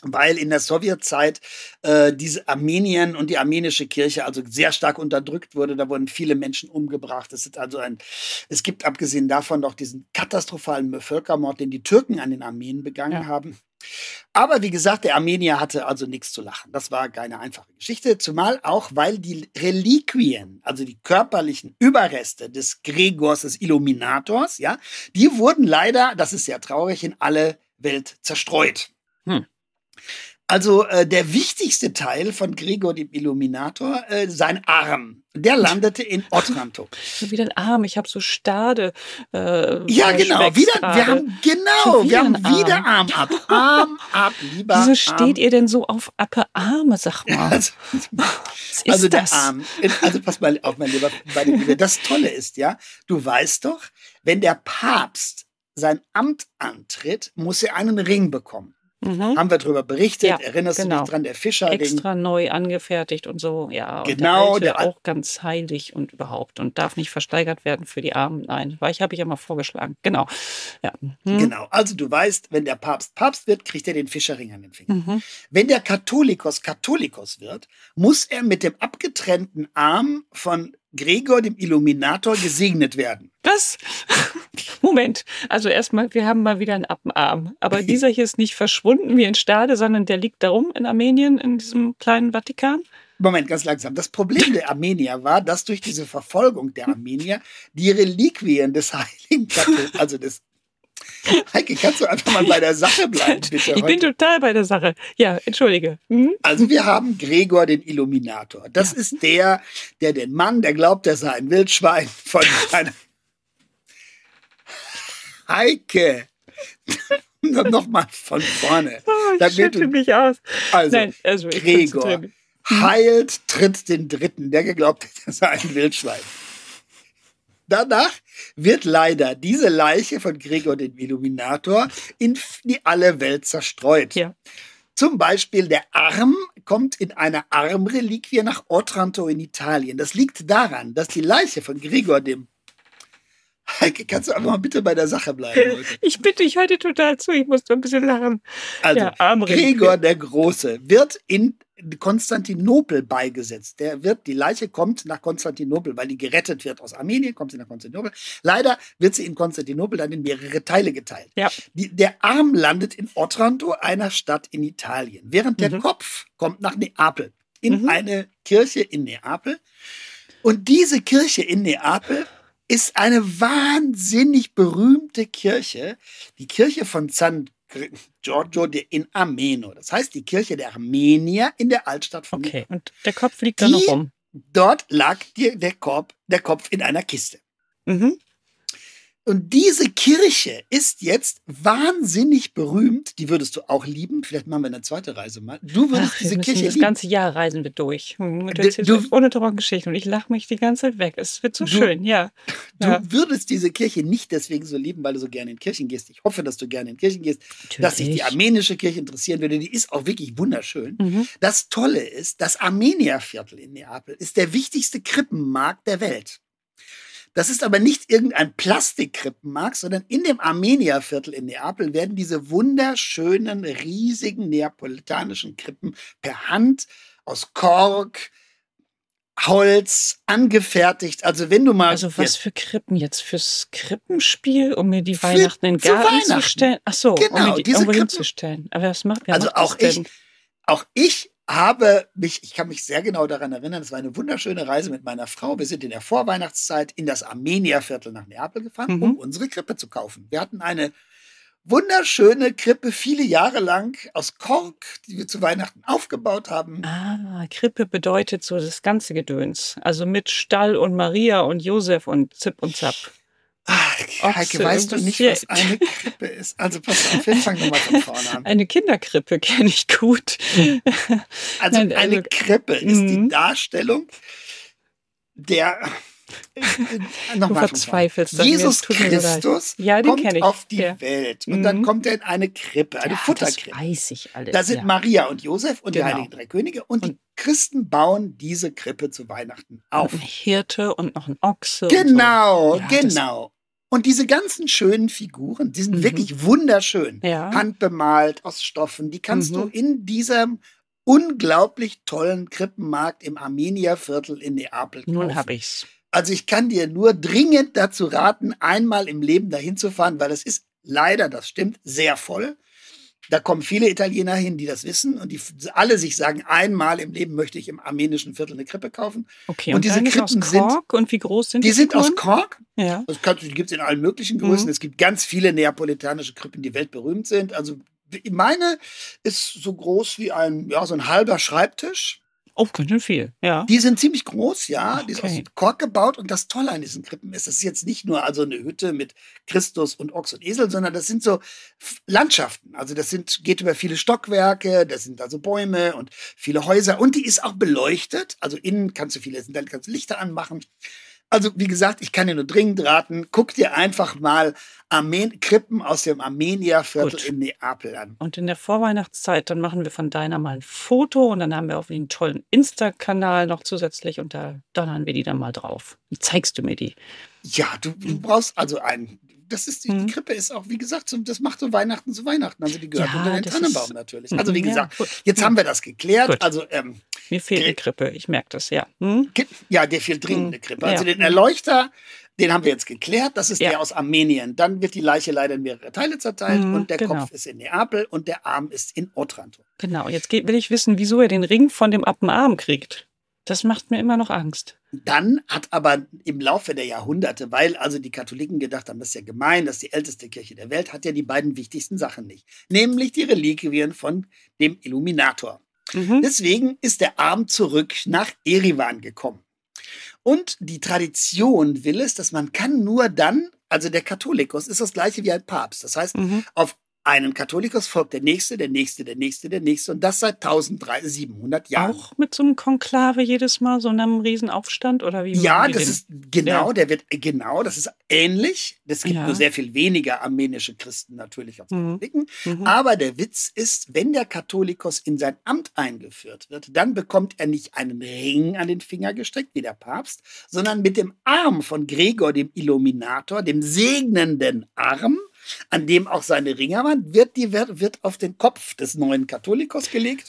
weil in der Sowjetzeit äh, diese Armenien und die armenische Kirche also sehr stark unterdrückt wurde. Da wurden viele Menschen umgebracht. Es ist also ein, es gibt abgesehen davon noch diesen katastrophalen Völkermord, den die Türken an den Armenen begangen Ja. haben. Aber wie gesagt, der Armenier hatte also nichts zu lachen. Das war keine einfache Geschichte, zumal auch, weil die Reliquien, also die körperlichen Überreste des Gregors, des Illuminators, ja, die wurden leider, das ist sehr traurig, in alle Welt zerstreut. Hm. Also äh, der wichtigste Teil von Gregor dem Illuminator, äh, sein Arm, der landete in Otranto. Schon wieder ein Arm, ich habe so Stade. Äh, Ja, genau, Flashbacks wieder, wir gerade. haben, genau, Schon wieder wir haben ein Arm. wieder Arm ab. Arm ab, lieber Wieso Arm. steht ihr denn so auf Appe Arme, sag mal? Also, Was ist also der das? Arm. Also pass mal auf, mein Lieber, meine Liebe. Das Tolle ist ja, du weißt doch, wenn der Papst sein Amt antritt, muss er einen Ring bekommen. Mhm. Haben wir darüber berichtet? Ja, Erinnerst du genau. dich dran? Der Fischerring. Extra neu angefertigt und so, ja. Und Genau, der der alte Al- auch ganz heilig und überhaupt und darf nicht versteigert werden für die Armen. Nein, weil ich habe ich ja mal vorgeschlagen. Genau. Ja. Mhm. Genau. Also du weißt, wenn der Papst Papst wird, kriegt er den Fischerring an den Finger. Mhm. Wenn der Katholikos Katholikos wird, muss er mit dem abgetrennten Arm von Gregor, dem Illuminator, gesegnet werden. Was? Moment. Also erstmal, wir haben mal wieder einen Appenarm. Aber dieser hier ist nicht verschwunden wie in Stade, sondern der liegt da rum in Armenien, in diesem kleinen Vatikan. Moment, ganz langsam. Das Problem der Armenier war, dass durch diese Verfolgung der Armenier die Reliquien des Heiligen Katholikos, also des Heike, kannst du einfach mal bei der Sache bleiben, bitte? Ich bin heute? total bei der Sache. Ja, entschuldige. Hm? Also wir haben Gregor den Illuminator. Das ist der, der den Mann, der glaubt, er sei ein Wildschwein von einer Heike. Nochmal von vorne. Oh, ich Damit schütte du- mich aus. Also, Nein, also ich Gregor konzentriere mich. heilt, tritt den Dritten, der geglaubt hat, er sei ein Wildschwein. Danach wird leider diese Leiche von Gregor dem Illuminator in die alle Welt zerstreut. Ja. Zum Beispiel der Arm kommt in einer Armreliquie nach Otranto in Italien. Das liegt daran, dass die Leiche von Gregor dem Heike, kannst du einfach mal bitte bei der Sache bleiben heute? Ich bitte, ich höre dir total zu. Ich muss da ein bisschen lachen. Also, Ja, Armreliquie. Gregor der Große wird in Konstantinopel beigesetzt. Der wird, die Leiche kommt nach Konstantinopel, weil die gerettet wird aus Armenien, kommt sie nach Konstantinopel. Leider wird sie in Konstantinopel dann in mehrere Teile geteilt. Ja. Die, der Arm landet in Otranto, einer Stadt in Italien. Während der Mhm. Kopf kommt nach Neapel, in Mhm. eine Kirche in Neapel. Und diese Kirche in Neapel ist eine wahnsinnig berühmte Kirche, die Kirche von San Giorgio de in Ameno. Das heißt, die Kirche der Armenier in der Altstadt von Okay, Neapel. und der Kopf liegt da noch Die- rum. Dort lag die, der, Korb, der Kopf in einer Kiste. Mhm. Und diese Kirche ist jetzt wahnsinnig berühmt. Die würdest du auch lieben. Vielleicht machen wir eine zweite Reise mal. Du würdest Ach, diese wir müssen Kirche das lieben. ganze Jahr reisen wir durch. Hm, Du Du- erzählst du- euch ohne Geschichten und ich lache mich die ganze Zeit weg. Es wird so Du- schön, ja. Du ja. würdest diese Kirche nicht deswegen so lieben, weil du so gerne in Kirchen gehst. Ich hoffe, dass du gerne in Kirchen gehst, dass dich die Natürlich. armenische Kirche interessieren würde. Die ist auch wirklich wunderschön. Mhm. Das Tolle ist, das Armenierviertel in Neapel ist der wichtigste Krippenmarkt der Welt. Das ist aber nicht irgendein Plastikkrippenmarkt, sondern in dem Armenierviertel in Neapel werden diese wunderschönen, riesigen neapolitanischen Krippen per Hand aus Kork, Holz angefertigt. Also wenn du mal Also was jetzt- für Krippen jetzt? Fürs Krippenspiel, um mir die Für- Weihnachten in den zu Garten zu Weihnachten. stellen? Ach so, um Genau, mir die diese irgendwo Krippen- hinzustellen. Aber was macht wer Also macht auch das ich, denn? auch ich habe mich, ich kann mich sehr genau daran erinnern, es war eine wunderschöne Reise mit meiner Frau. Wir sind in der Vorweihnachtszeit in das Armenierviertel nach Neapel gefahren, Mhm. um unsere Krippe zu kaufen. Wir hatten eine wunderschöne Krippe viele Jahre lang aus Kork, die wir zu Weihnachten aufgebaut haben. Ah, Krippe bedeutet so das ganze Gedöns. Also mit Stall und Maria und Josef und Zip und Zap. Ach, Heike, Ochse, weißt du nicht, irgendwas was eine Krippe ist? Also pass auf, wir fangen nochmal von vorne an. Eine Kinderkrippe kenne ich gut. Also Nein, eine also- Krippe ist die Mhm. Darstellung der äh, äh, Du nochmal von vorne. verzweifelst. an mir, Jesus es tut mir so leid. Christus Ja, den kommt kenn ich. auf die Ja. Welt und Mhm. dann kommt er in eine Krippe, eine Ja, das Futterkrippe. weiß ich alles. Da sind ja. Maria und Josef und Genau. die Heiligen Drei Könige und, die Und- Christen bauen diese Krippe zu Weihnachten auf. Und ein Hirte und noch ein Ochse. Genau, Und so. Ja, das- genau. Und diese ganzen schönen Figuren, die sind Mhm. wirklich wunderschön. Ja. Handbemalt aus Stoffen. Die kannst Mhm. du in diesem unglaublich tollen Krippenmarkt im Armenierviertel in Neapel kaufen. Nun hab ich's. Also ich kann dir nur dringend dazu raten, einmal im Leben dahin zu fahren, weil es ist leider, das stimmt, sehr voll. Da kommen viele Italiener hin, die das wissen und die f- alle sich sagen, einmal im Leben möchte ich im armenischen Viertel eine Krippe kaufen. Okay, Und und, diese deine ist aus Krippen sind- Kork und wie groß sind Die die sind aus Figuren? Kork. Ja. Das kannst, du- die gibt es in allen möglichen Größen. Mhm. Es gibt ganz viele neapolitanische Krippen, die weltberühmt sind. Also meine ist so groß wie ein, ja, so ein halber Schreibtisch. Oh, ganz schön viel. Ja. Die sind ziemlich groß, ja. Die ist aus Okay. Kork gebaut. Und das Tolle an diesen Krippen ist, das ist jetzt nicht nur also eine Hütte mit Christus und Ochs und Esel, sondern das sind so F- Landschaften. Also das sind, geht über viele Stockwerke, das sind also Bäume und viele Häuser. Und die ist auch beleuchtet. Also innen kannst du viele, dann kannst du Lichter anmachen. Also, wie gesagt, ich kann dir nur dringend raten, guck dir einfach mal Armen Krippen aus dem Armenierviertel Gut. in Neapel an. Und in der Vorweihnachtszeit, dann machen wir von deiner mal ein Foto und dann haben wir auch einen tollen Insta-Kanal noch zusätzlich und da donnern wir die dann mal drauf. Wie zeigst du mir die? Ja, du, du brauchst also einen. Das ist, die, Mhm. die Krippe ist auch, wie gesagt, so, das macht so Weihnachten zu Weihnachten. Also die gehört Ja, unter den das Tannenbaum ist- natürlich. Also wie Ja, gesagt, gut. jetzt haben wir das geklärt. Gut. Also ähm, Mir fehlt eine Krippe, ich merke das, ja. Hm? Ki- ja, der fehlt dringend eine Mhm. Krippe. Also Ja. den Erleuchter, den haben wir jetzt geklärt. Das ist Ja. der aus Armenien. Dann wird die Leiche leider in mehrere Teile zerteilt Mhm, und der genau. Kopf ist in Neapel und der Arm ist in Otranto. Genau, jetzt geht, will ich wissen, wieso er den Ring von dem Appenarm kriegt. Das macht mir immer noch Angst. Dann hat aber im Laufe der Jahrhunderte, weil also die Katholiken gedacht haben, das ist ja gemein, das ist die älteste Kirche der Welt, hat ja die beiden wichtigsten Sachen nicht. Nämlich die Reliquien von dem Illuminator. Mhm. Deswegen ist der Arm zurück nach Erivan gekommen. Und die Tradition will es, dass man kann nur dann, also der Katholikus ist das gleiche wie ein Papst. Das heißt, Mhm. auf einen Katholikus folgt der nächste, der nächste, der nächste, der nächste und das seit eintausendsiebenhundert Jahren. Auch mit so einem Konklave jedes Mal, so einem Riesenaufstand oder wie? Ja, machen die das den? ist genau, Ja. der wird genau, das ist ähnlich. Es gibt Ja. nur sehr viel weniger armenische Christen natürlich als Mhm. Katholiken. Mhm. Aber der Witz ist, wenn der Katholikus in sein Amt eingeführt wird, dann bekommt er nicht einen Ring an den Finger gesteckt, wie der Papst, sondern mit dem Arm von Gregor, dem Illuminator, dem segnenden Arm, an dem auch seine Ringe waren, wird, die, wird, wird auf den Kopf des neuen Katholikos gelegt.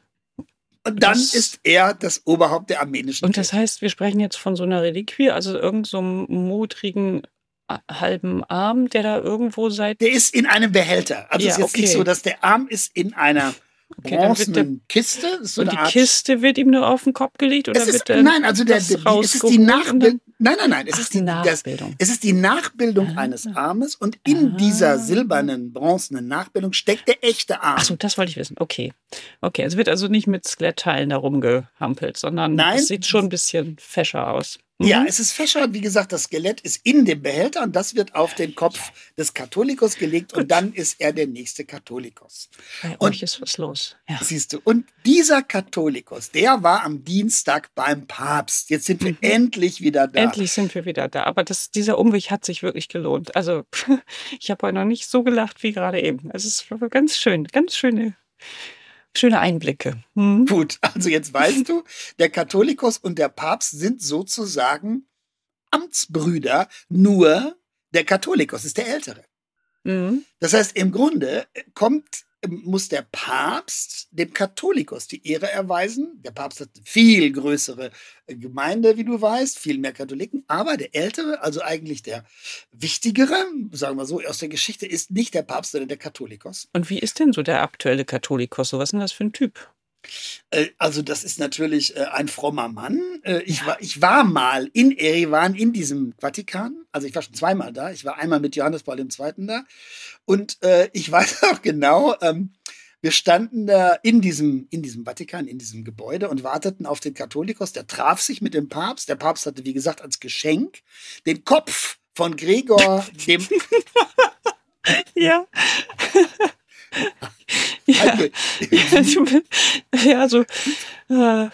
Und dann Das- ist er das Oberhaupt der armenischen Und das Kirche. heißt, wir sprechen jetzt von so einer Reliquie, also irgend so einem modrigen äh, halben Arm, der da irgendwo seit. Der ist in einem Behälter. Also Ja, es ist jetzt nicht okay. so, dass der Arm ist in einer Okay, dann wird der- bronzenen Kiste. Das ist so Und eine die Art. Kiste wird ihm nur auf den Kopf gelegt oder Es ist, wird der nein, also der, das der, die, es ist rausgeholt die und Nachbildung. dann- Nein, nein, nein. Es Ach, ist die, die das, Nachbildung. es ist die Nachbildung Ah. eines Armes und in dieser Ah. silbernen, bronzenen Nachbildung steckt der echte Arm. Ach so, das wollte ich wissen. Okay. Okay, es wird also nicht mit Skelettteilen da rumgehampelt, sondern Nein. es sieht schon ein bisschen fescher aus. Mhm. Ja, es ist fescher. Wie gesagt, das Skelett ist in dem Behälter und das wird auf den Kopf des Katholikos gelegt und dann ist er der nächste Katholikos. Bei und- euch ist was los. Ja. Siehst du, und dieser Katholikos, der war am Dienstag beim Papst. Jetzt sind wir Mhm. endlich wieder da. Endlich sind wir wieder da. Aber das, dieser Umweg hat sich wirklich gelohnt. Also, ich habe heute noch nicht so gelacht wie gerade eben. Es ist ganz schön, ganz schöne, schöne Einblicke. Mhm. Gut, also jetzt weißt du, der Katholikos und der Papst sind sozusagen Amtsbrüder, nur der Katholikos ist der Ältere. Mhm. Das heißt, im Grunde kommt, muss der Papst dem Katholikos die Ehre erweisen. Der Papst hat eine viel größere Gemeinde, wie du weißt, viel mehr Katholiken. Aber der Ältere, also eigentlich der Wichtigere, sagen wir so, aus der Geschichte, ist nicht der Papst, sondern der Katholikos. Und wie ist denn so der aktuelle Katholikos? So, was ist denn das für ein Typ? Äh, Also das ist natürlich äh, ein frommer Mann. Äh, Ich war, ich war mal in Erivan, in diesem Vatikan. Also ich war schon zweimal da. Ich war einmal mit Johannes Paul der Zweite da. Und äh, ich weiß auch genau, ähm, wir standen da in diesem, in diesem Vatikan, in diesem Gebäude und warteten auf den Katholikos. Der traf sich mit dem Papst. Der Papst hatte, wie gesagt, als Geschenk den Kopf von Gregor, dem Ja. ja. Heike, ja, so. Äh,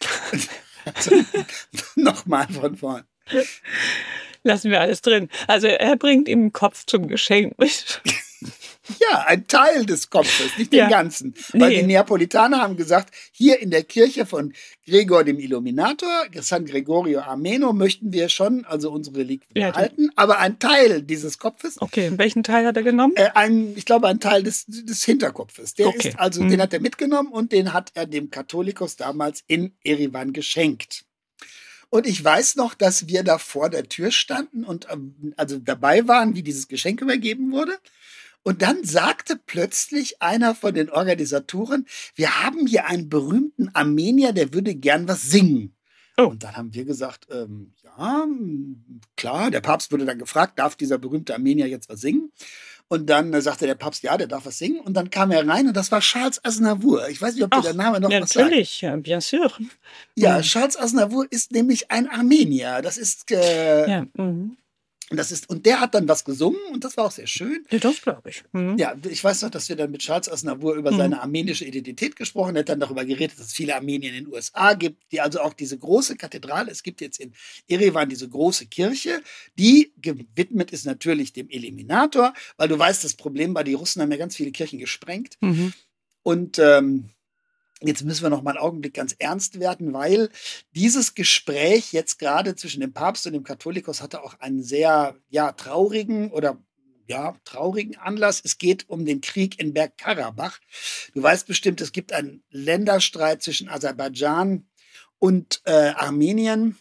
nochmal von vorn. lassen wir alles drin. Also er bringt ihm den Kopf zum Geschenk mit. Ja, ein Teil des Kopfes, nicht den Ja. ganzen. Weil Nee. die Neapolitaner haben gesagt, hier in der Kirche von Gregor dem Illuminator, San Gregorio Armeno, möchten wir schon also unsere Reliquien Ja, die- behalten, aber ein Teil dieses Kopfes, Okay, welchen Teil hat er genommen? äh, ein, ich glaube ein Teil des, des Hinterkopfes, der Okay. ist also, Mhm. den hat er mitgenommen und den hat er dem Katholikos damals in Erivan geschenkt. Und ich weiß noch, dass wir da vor der Tür standen und ähm, also dabei waren, wie dieses Geschenk übergeben wurde. Und dann sagte plötzlich einer von den Organisatoren, wir haben hier einen berühmten Armenier, der würde gern was singen. Oh. Und dann haben wir gesagt, ähm, ja, klar, der Papst wurde dann gefragt, darf dieser berühmte Armenier jetzt was singen? Und dann äh, sagte der Papst, ja, der darf was singen. Und dann kam er rein und das war Charles Aznavour. Ich weiß nicht, ob dir Ach, der Name noch ja, was sagt. natürlich, ja, bien sûr. Ja, Mhm. Charles Aznavour ist nämlich ein Armenier. Das ist, äh, Ja, mhm. das ist, und der hat dann was gesungen und das war auch sehr schön. Ja, das glaube ich. Mhm. Ja, ich weiß noch, dass wir dann mit Charles Aznavour über Mhm. seine armenische Identität gesprochen haben. Er hat dann darüber geredet, dass es viele Armenier in den U S A gibt, die also auch diese große Kathedrale, es gibt jetzt in Erivan diese große Kirche, die gewidmet ist natürlich dem Illuminator, weil du weißt, das Problem war, die Russen haben ja ganz viele Kirchen gesprengt. Mhm. Und ähm, jetzt müssen wir noch mal einen Augenblick ganz ernst werden, weil dieses Gespräch jetzt gerade zwischen dem Papst und dem Katholikos hatte auch einen sehr ja, traurigen oder ja, traurigen Anlass. Es geht um den Krieg in Bergkarabach. Du weißt bestimmt, es gibt einen Länderstreit zwischen Aserbaidschan und äh, Armenien.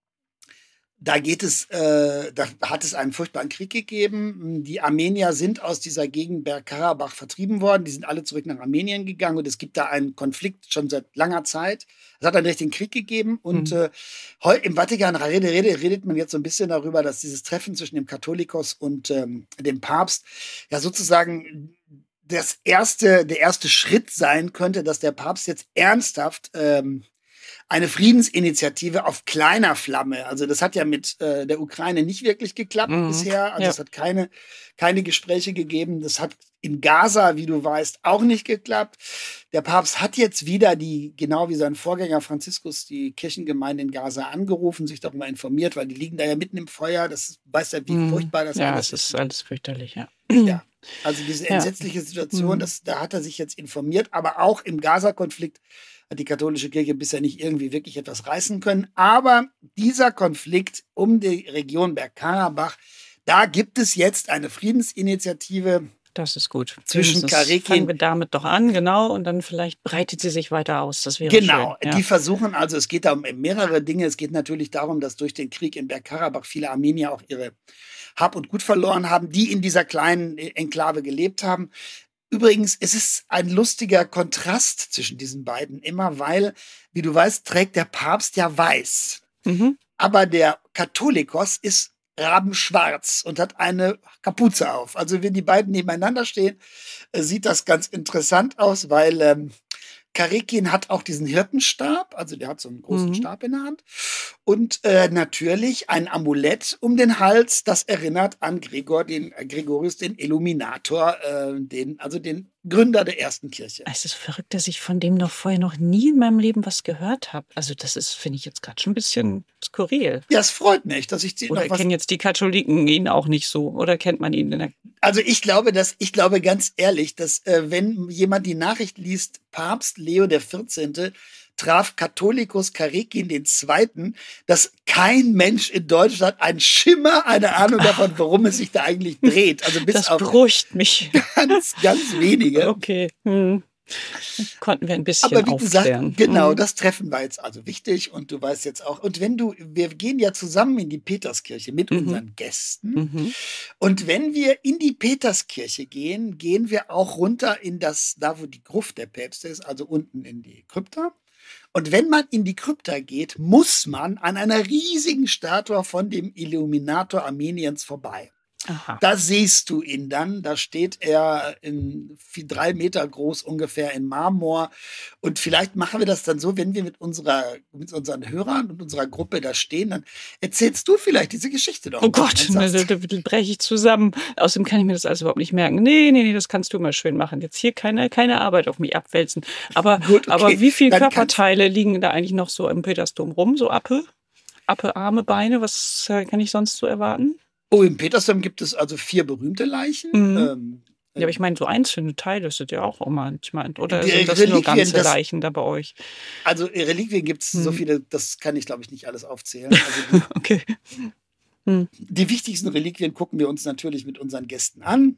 Da geht es, äh, da hat es einen furchtbaren Krieg gegeben. Die Armenier sind aus dieser Gegend Bergkarabach vertrieben worden. Die sind alle zurück nach Armenien gegangen und es gibt da einen Konflikt schon seit langer Zeit. Es hat einen richtigen Krieg gegeben und Mhm. äh, heu, im Vatikan rede, rede, redet man jetzt so ein bisschen darüber, dass dieses Treffen zwischen dem Katholikos und ähm, dem Papst ja sozusagen das erste, der erste Schritt sein könnte, dass der Papst jetzt ernsthaft ähm, eine Friedensinitiative auf kleiner Flamme. Also das hat ja mit äh, der Ukraine nicht wirklich geklappt Mhm. bisher. Also Ja. es hat keine, keine Gespräche gegeben. Das hat in Gaza, wie du weißt, auch nicht geklappt. Der Papst hat jetzt wieder die, genau wie sein Vorgänger Franziskus, die Kirchengemeinde in Gaza angerufen, sich darüber informiert, weil die liegen da ja mitten im Feuer. Das weiß ja, wie Mhm. furchtbar das Ja, alles es ist alles fürchterlich, ja. Ja. Also diese Ja. entsetzliche Situation, Mhm. das, da hat er sich jetzt informiert, aber auch im Gaza-Konflikt hat die katholische Kirche bisher nicht irgendwie wirklich etwas reißen können. Aber dieser Konflikt um die Region Bergkarabach, da gibt es jetzt eine Friedensinitiative. Das ist gut. Zwischen Wenigstens Karekin- fangen wir damit doch an, genau, und dann vielleicht breitet sie sich weiter aus. Das wäre Genau, schön. Ja. die versuchen also, es geht da um mehrere Dinge. Es geht natürlich darum, dass durch den Krieg in Bergkarabach viele Armenier auch ihre Hab und Gut verloren haben, die in dieser kleinen Enklave gelebt haben. Übrigens, es ist ein lustiger Kontrast zwischen diesen beiden immer, weil, wie du weißt, trägt der Papst ja weiß. Mhm. Aber der Katholikos ist rabenschwarz und hat eine Kapuze auf. Also wenn die beiden nebeneinander stehen, äh, sieht das ganz interessant aus, weil ähm, Karekin hat auch diesen Hirtenstab, also der hat so einen großen Mhm. Stab in der Hand. Und äh, natürlich ein Amulett um den Hals, das erinnert an Gregor, den, äh, Gregorius, den Illuminator, äh, den, also den Gründer der ersten Kirche. Es ist verrückt, dass ich von dem noch vorher noch nie in meinem Leben was gehört habe. Also das ist, finde ich jetzt gerade schon ein bisschen skurril. Ja, es freut mich, dass ich die Oder noch was. kennen jetzt die Katholiken ihn auch nicht so? Oder kennt man ihn in der... Also ich glaube, dass ich glaube ganz ehrlich, dass äh, wenn jemand die Nachricht liest, Papst Leo der vierzehnte traf Katholicus Karekin den Zweiten, dass kein Mensch in Deutschland einen Schimmer, eine Ahnung davon, worum es sich da eigentlich dreht. Also bis Das auf beruhigt mich. ganz, ganz wenige. Okay. Hm. Konnten wir ein bisschen Aber wie aufklären. gesagt, genau, Mhm. das Treffen war jetzt also wichtig und du weißt jetzt auch, und wenn du, wir gehen ja zusammen in die Peterskirche mit Mhm. unseren Gästen. Mhm. Und wenn wir in die Peterskirche gehen, gehen wir auch runter in das, da wo die Gruft der Päpste ist, also unten in die Krypta. Und wenn man in die Krypta geht, muss man an einer riesigen Statue von dem Illuminator Armeniens vorbei. Aha. Da siehst du ihn dann, da steht er in vi- drei Meter groß ungefähr in Marmor. Und vielleicht machen wir das dann so, wenn wir mit unserer, mit unseren Hörern und unserer Gruppe da stehen, dann erzählst du vielleicht diese Geschichte doch. Oh mal Gott, und ne, sagst, da, da breche ich zusammen. Außerdem kann ich mir das alles überhaupt nicht merken. Nee, nee, nee, das kannst du mal schön machen. Jetzt hier keine, keine Arbeit auf mich abwälzen. Aber, Gut, okay. aber wie viele Dann kannst- Körperteile liegen da eigentlich noch so im Petersdom rum? So Appe? Appe, Arme, Beine? Was äh, kann ich sonst so erwarten? Oh, im Petersdom gibt es also vier berühmte Leichen. Mhm. Ähm, Ja, aber ich meine, so einzelne Teile sind ja auch immer manchmal. Oder Die sind das nur Reliquien, ganze das, Leichen da bei euch? also Reliquien gibt es so Hm. viele, das kann ich, glaube ich, nicht alles aufzählen. Also die, Okay. Hm. die wichtigsten Reliquien gucken wir uns natürlich mit unseren Gästen an.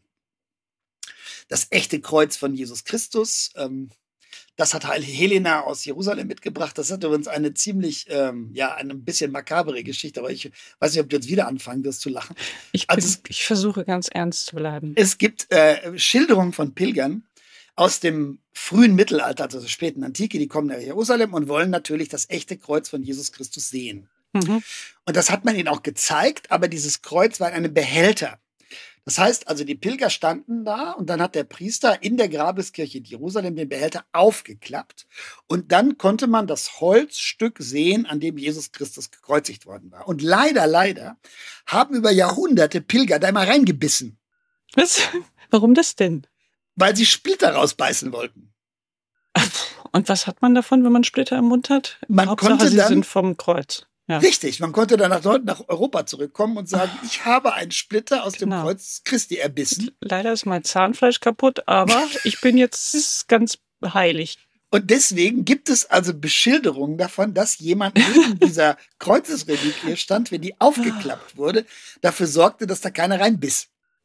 Das echte Kreuz von Jesus Christus, ähm, das hat Heilige Helena aus Jerusalem mitgebracht. Das hat übrigens eine ziemlich, ähm, ja, eine ein bisschen makabere Geschichte, aber ich weiß nicht, ob du jetzt wieder anfangen wirst zu lachen. Ich, Also bin, es, ich versuche ganz ernst zu bleiben. es gibt äh, Schilderungen von Pilgern aus dem frühen Mittelalter, also der späten Antike, die kommen nach Jerusalem und wollen natürlich das echte Kreuz von Jesus Christus sehen. Mhm. Und das hat man ihnen auch gezeigt, aber dieses Kreuz war in einem Behälter. Das heißt also, die Pilger standen da und dann hat der Priester in der Grabeskirche in Jerusalem den Behälter aufgeklappt und dann konnte man das Holzstück sehen, an dem Jesus Christus gekreuzigt worden war. Und leider, leider haben über Jahrhunderte Pilger da immer reingebissen, Was? Warum das denn? weil sie Splitter rausbeißen wollten. Und was hat man davon, wenn man Splitter im Mund hat? Man Hauptsache, konnte sie dann- sind vom Kreuz. Ja. Richtig, man konnte dann nach, Deut- nach Europa zurückkommen und sagen, ich habe einen Splitter aus Genau. dem Kreuz Christi erbissen. Leider ist mein Zahnfleisch kaputt, aber ich bin jetzt ganz heilig. Und deswegen gibt es also Beschilderungen davon, dass jemand neben dieser Kreuzesreliquie stand, wenn die aufgeklappt wurde, dafür sorgte, dass da keiner reinbiss.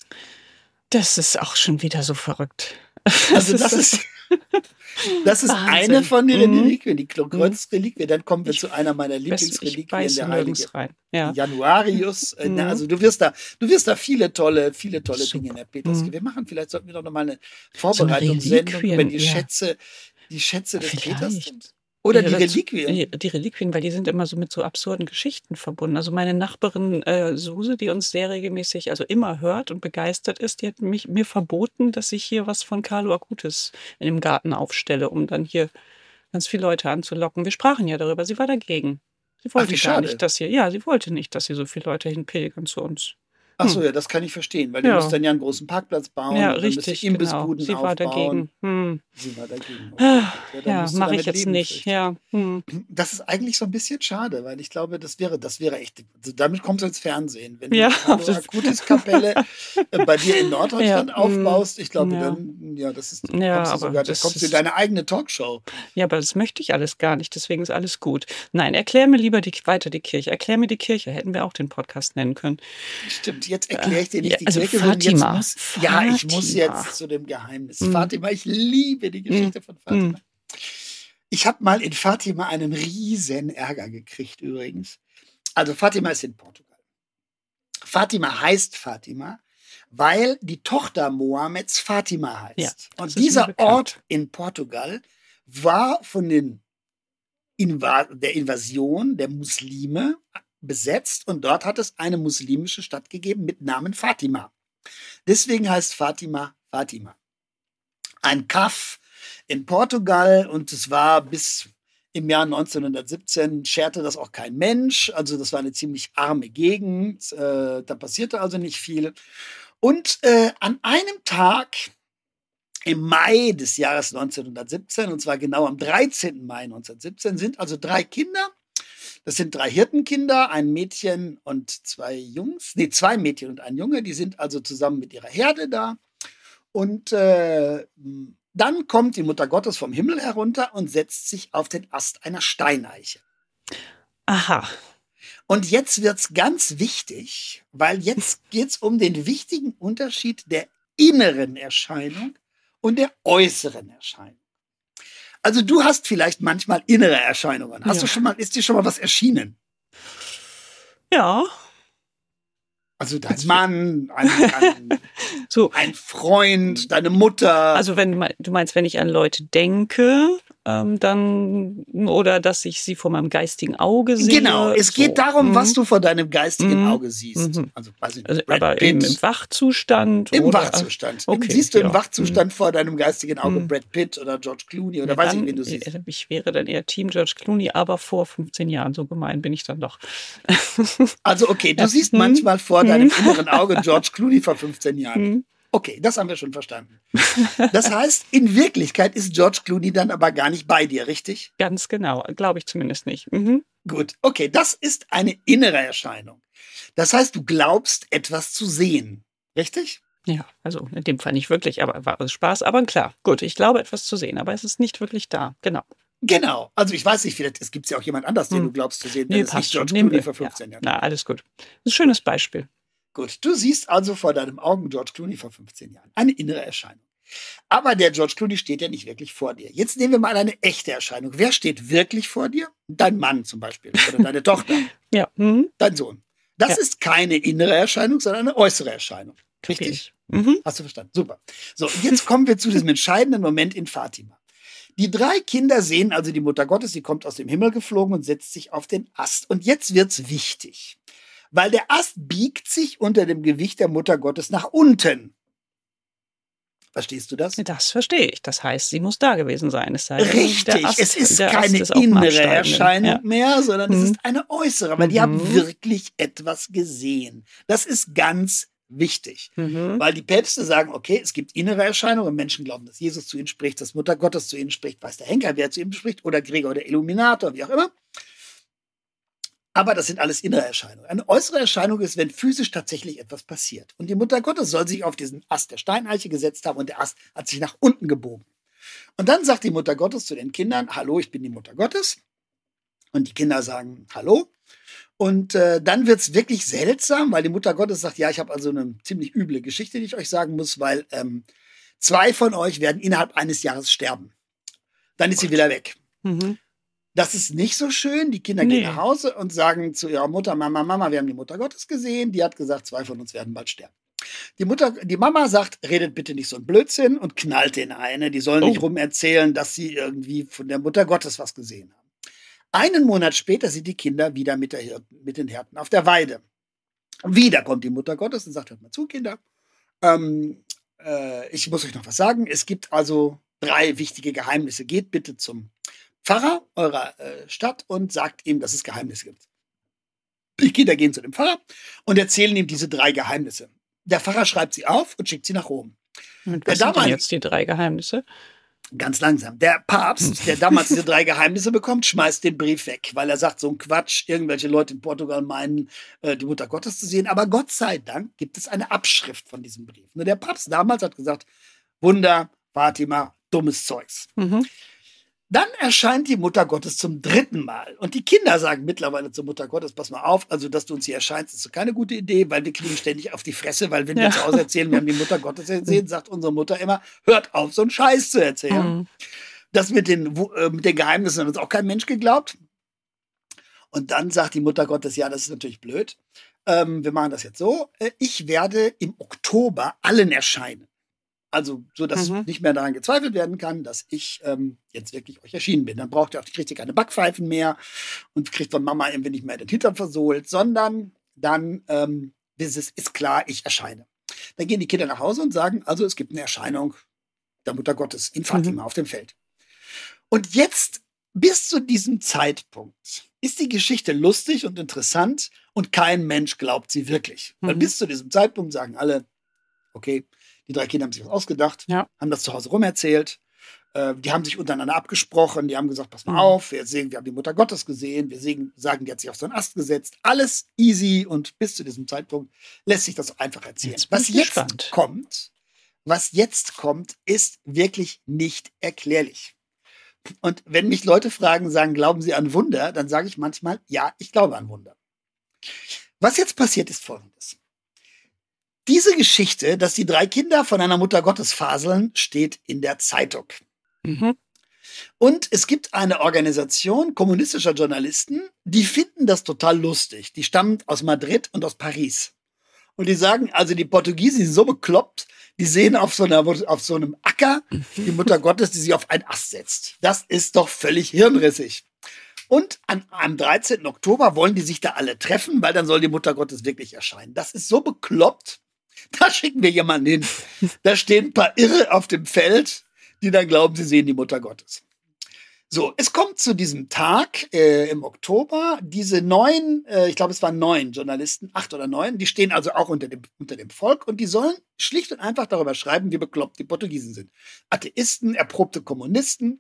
Das ist auch schon wieder so verrückt. Also das ist, das ist Wahnsinn. eine von den Mhm. Reliquien, die Kreuzesreliquie. Dann kommen wir Ich zu einer meiner Weiß- Ich Lieblingsreliquien, beiße der heilige nirgends rein. Ja. Januarius. Äh, Mhm. na, Also du wirst da, du wirst da viele tolle, viele tolle Super. Dinge in der Peterskirche. Mhm. Wir machen, vielleicht sollten wir doch noch mal eine Vorbereitungssendung Reliquien, über die ja. Schätze, die Schätze des Vielleicht. Peterstums. Oder die Ja, das- Reliquien. Die, die Reliquien, weil die sind immer so mit so absurden Geschichten verbunden. Also meine Nachbarin äh, Suse, die uns sehr regelmäßig, also immer hört und begeistert ist, die hat mich, mir verboten, dass ich hier was von Carlo Acutis in dem Garten aufstelle, um dann hier ganz viele Leute anzulocken. Wir sprachen ja darüber, sie war dagegen. Sie wollte wie gar schade. nicht, dass hier, ja, sie wollte nicht, dass hier so viele Leute hinpilgern zu uns. Ach so, ja, das kann ich verstehen, weil du Ja. musst dann ja einen großen Parkplatz bauen. Ja, und dann musst du richtig, genau. Imbissbuden Sie war aufbauen. dagegen. Hm. Sie war dagegen. Ah, Ja, dann Ja, musst du mache ich damit jetzt leben, nicht. fürchte ich. Ja. Hm. Das ist eigentlich so ein bisschen schade, weil ich glaube, das wäre, das wäre echt, also damit kommst du ins Fernsehen. Wenn Ja, du eine das- Acutis-Kapelle äh, bei dir in Norddeutschland Ja, aufbaust, ich glaube, ja. dann, ja, das ist, Ja, kommst du aber sogar, das das kommst du in ist- deine eigene Talkshow. Ja, aber das möchte ich alles gar nicht, deswegen ist alles gut. Nein, erklär mir lieber die, weiter die Kirche. Erklär mir die Kirche, hätten wir auch den Podcast nennen können. Stimmt, jetzt erkläre ich dir nicht Ja, die also Kirche, sondern jetzt Fatima. muss, ja, ich muss Fatima. jetzt zu dem Geheimnis. Mm. Fatima, ich liebe die Geschichte von Fatima. Mm. Ich habe mal in Fatima einen riesen Ärger gekriegt übrigens. Also Fatima ist in Portugal. Fatima heißt Fatima, weil die Tochter Mohammeds Fatima heißt. Ja, das Und ist mir dieser bekannt. Ort in Portugal war von den Inva der Invasion der Muslime besetzt und dort hat es eine muslimische Stadt gegeben mit Namen Fatima. Deswegen heißt Fatima Fatima. Ein Kaff in Portugal und es war bis im Jahr neunzehnhundertsiebzehn scherte das auch kein Mensch. Also das war eine ziemlich arme Gegend. Äh, da passierte also nicht viel. Und äh, an einem Tag im Mai des Jahres neunzehnhundertsiebzehn, und zwar genau am dreizehnten Mai neunzehnhundertsiebzehn, sind also drei Kinder. Das sind drei Hirtenkinder, ein Mädchen und zwei Jungs. Nee, zwei Mädchen und ein Junge. Die sind also zusammen mit ihrer Herde da. Und äh, dann kommt die Mutter Gottes vom Himmel herunter und setzt sich auf den Ast einer Steineiche. Aha. Und jetzt wird's ganz wichtig, weil jetzt geht's um den wichtigen Unterschied der inneren Erscheinung und der äußeren Erscheinung. Also du hast vielleicht manchmal innere Erscheinungen. Hast Ja. du schon mal, ist dir schon mal was erschienen? Ja, Also dein Mann, ein, ein, so. ein Freund, deine Mutter. Also wenn du du meinst, wenn ich an Leute denke, ähm, dann oder dass ich sie vor meinem geistigen Auge sehe. genau, es so. geht darum, Mhm. was du vor deinem geistigen Mhm. Auge siehst. Mhm. Also, weiß ich nicht, Also, Brad aber im, Pitt. im Wachzustand. Im oder, Wachzustand. Okay, Siehst du im ja. Wachzustand vor deinem geistigen Auge Mhm. Brad Pitt oder George Clooney oder Ja, weiß dann, ich, wen du siehst? äh, Ich wäre dann eher Team George Clooney, aber vor fünfzehn Jahren, so gemein bin ich dann doch. Also okay, du Ja. siehst Mhm. manchmal vor Mhm. deinem inneren Auge George Clooney vor fünfzehn Jahren. Hm. Okay, das haben wir schon verstanden. Das heißt, in Wirklichkeit ist George Clooney dann aber gar nicht bei dir, richtig? Ganz genau, glaube ich zumindest nicht. Mhm. Gut, okay, das ist eine innere Erscheinung. Das heißt, du glaubst, etwas zu sehen, richtig? Ja, also in dem Fall nicht wirklich, aber war es Spaß. Aber klar, gut, ich glaube, etwas zu sehen, aber es ist nicht wirklich da. Genau. Genau. Also ich weiß nicht, vielleicht es gibt ja auch jemand anders, den Hm. du glaubst zu sehen, Nee, wenn es nicht passt schon. George Nehmen Clooney wir. vor Ja. fünfzehn Jahren. Na, alles gut. Das ist ein schönes Beispiel. Gut, du siehst also vor deinen Augen George Clooney vor fünfzehn Jahren. Eine innere Erscheinung. Aber der George Clooney steht ja nicht wirklich vor dir. Jetzt nehmen wir mal eine echte Erscheinung. Wer steht wirklich vor dir? Dein Mann zum Beispiel oder deine Tochter, Ja. Mhm. dein Sohn. Das Ja. ist keine innere Erscheinung, sondern eine äußere Erscheinung. Kapier Richtig? ich. Mhm. Hast du verstanden? Super. So, jetzt kommen wir zu diesem entscheidenden Moment in Fatima. Die drei Kinder sehen also die Mutter Gottes, sie kommt aus dem Himmel geflogen und setzt sich auf den Ast. Und jetzt wird's wichtig, weil der Ast biegt sich unter dem Gewicht der Mutter Gottes nach unten. Verstehst du das? Das verstehe ich. Das heißt, sie muss da gewesen sein. Es sei denn, der Richtig, Ast, es ist der Ast keine ist auf dem innere Absteigenden. Erscheinung Ja. mehr, sondern es Mhm. ist eine äußere, weil die haben Mhm. wirklich etwas gesehen. Das ist ganz wichtig. Mhm. Weil die Päpste sagen, okay, es gibt innere Erscheinungen, Menschen glauben, dass Jesus zu ihnen spricht, dass Mutter Gottes zu ihnen spricht, weiß der Henker, wer zu ihnen spricht, oder Gregor der Illuminator, wie auch immer. Aber das sind alles innere Erscheinungen. Eine äußere Erscheinung ist, wenn physisch tatsächlich etwas passiert. Und die Mutter Gottes soll sich auf diesen Ast der Steineiche gesetzt haben und der Ast hat sich nach unten gebogen. Und dann sagt die Mutter Gottes zu den Kindern, hallo, ich bin die Mutter Gottes. Und die Kinder sagen, hallo. Und äh, dann wird's wirklich seltsam, weil die Mutter Gottes sagt, ja, ich habe also eine ziemlich üble Geschichte, die ich euch sagen muss, weil ähm, zwei von euch werden innerhalb eines Jahres sterben. Dann ist sie wieder weg. Mhm. Das ist nicht so schön. Die Kinder Nee. gehen nach Hause und sagen zu ihrer Mutter, Mama, Mama, wir haben die Mutter Gottes gesehen. Die hat gesagt, zwei von uns werden bald sterben. Die Mutter, die Mama sagt, redet bitte nicht so ein Blödsinn und knallt den eine. Die sollen Oh. nicht rumerzählen, dass sie irgendwie von der Mutter Gottes was gesehen haben. Einen Monat später sind die Kinder wieder mit, der Hirten, mit den Hirten auf der Weide. Wieder kommt die Mutter Gottes und sagt, hört mal zu, Kinder. Ähm, äh, ich muss euch noch was sagen. Es gibt also drei wichtige Geheimnisse. Geht bitte zum Pfarrer eurer äh, Stadt und sagt ihm, dass es Geheimnisse gibt. Die Kinder gehen zu dem Pfarrer und erzählen ihm diese drei Geheimnisse. Der Pfarrer schreibt sie auf und schickt sie nach Rom. Und Der was sind denn damalige- jetzt die drei Geheimnisse? Ganz langsam. Der Papst, der damals diese drei Geheimnisse bekommt, schmeißt den Brief weg, weil er sagt, so ein Quatsch, irgendwelche Leute in Portugal meinen, äh, die Mutter Gottes zu sehen. Aber Gott sei Dank gibt es eine Abschrift von diesem Brief. Nur der Papst damals hat gesagt, Wunder, Fatima, dummes Zeugs. Mhm. Dann erscheint die Mutter Gottes zum dritten Mal. Und die Kinder sagen mittlerweile zur Mutter Gottes, pass mal auf, also dass du uns hier erscheinst, ist so keine gute Idee, weil wir kriegen ständig auf die Fresse, weil wenn wir Ja. zu Hause erzählen, wir haben die Mutter Gottes gesehen, sagt unsere Mutter immer, hört auf, so einen Scheiß zu erzählen. Mhm. Das mit den, Wu- äh, mit den Geheimnissen hat uns auch kein Mensch geglaubt. Und dann sagt die Mutter Gottes, ja, das ist natürlich blöd. Ähm, wir machen das jetzt so. Äh, ich werde im Oktober allen erscheinen. Also, so dass Mhm. nicht mehr daran gezweifelt werden kann, dass ich ähm, jetzt wirklich euch erschienen bin. Dann braucht ihr auch, kriegt ihr keine Backpfeifen mehr und kriegt von Mama irgendwie nicht mehr den Hintern versohlt, sondern dann ähm, ist es ist klar, ich erscheine. Dann gehen die Kinder nach Hause und sagen, also es gibt eine Erscheinung der Mutter Gottes in Fatima auf dem Feld. Und jetzt, bis zu diesem Zeitpunkt, ist die Geschichte lustig und interessant und kein Mensch glaubt sie wirklich. Weil Mhm. bis zu diesem Zeitpunkt sagen alle, okay, die drei Kinder haben sich was ausgedacht, Ja. haben das zu Hause rumerzählt, äh, die haben sich untereinander abgesprochen, die haben gesagt, pass mal Mhm. auf, wir sehen, wir haben die Mutter Gottes gesehen, wir sehen, sagen, die hat sich auf so einen Ast gesetzt, alles easy und bis zu diesem Zeitpunkt lässt sich das einfach erzählen. Jetzt bin Was ich jetzt gespannt. kommt, was jetzt kommt, ist wirklich nicht erklärlich. Und wenn mich Leute fragen, sagen, glauben sie an Wunder, dann sage ich manchmal, ja, ich glaube an Wunder. Was jetzt passiert, ist Folgendes. Diese Geschichte, dass die drei Kinder von einer Mutter Gottes faseln, steht in der Zeitung. Mhm. Und es gibt eine Organisation kommunistischer Journalisten, die finden das total lustig. Die stammen aus Madrid und aus Paris. Und die sagen, also die Portugiesen sind so bekloppt, die sehen auf so, einer, auf so einem Acker die Mutter Gottes, die sich auf einen Ast setzt. Das ist doch völlig hirnrissig. Und an, am dreizehnten Oktober wollen die sich da alle treffen, weil dann soll die Mutter Gottes wirklich erscheinen. Das ist so bekloppt. Da schicken wir jemanden hin. Da stehen ein paar Irre auf dem Feld, die dann glauben, sie sehen die Mutter Gottes. So, es kommt zu diesem Tag äh, im Oktober. Diese neun, äh, ich glaube, es waren neun Journalisten, acht oder neun, die stehen also auch unter dem, unter dem Volk und die sollen schlicht und einfach darüber schreiben, wie bekloppt die Portugiesen sind. Atheisten, erprobte Kommunisten.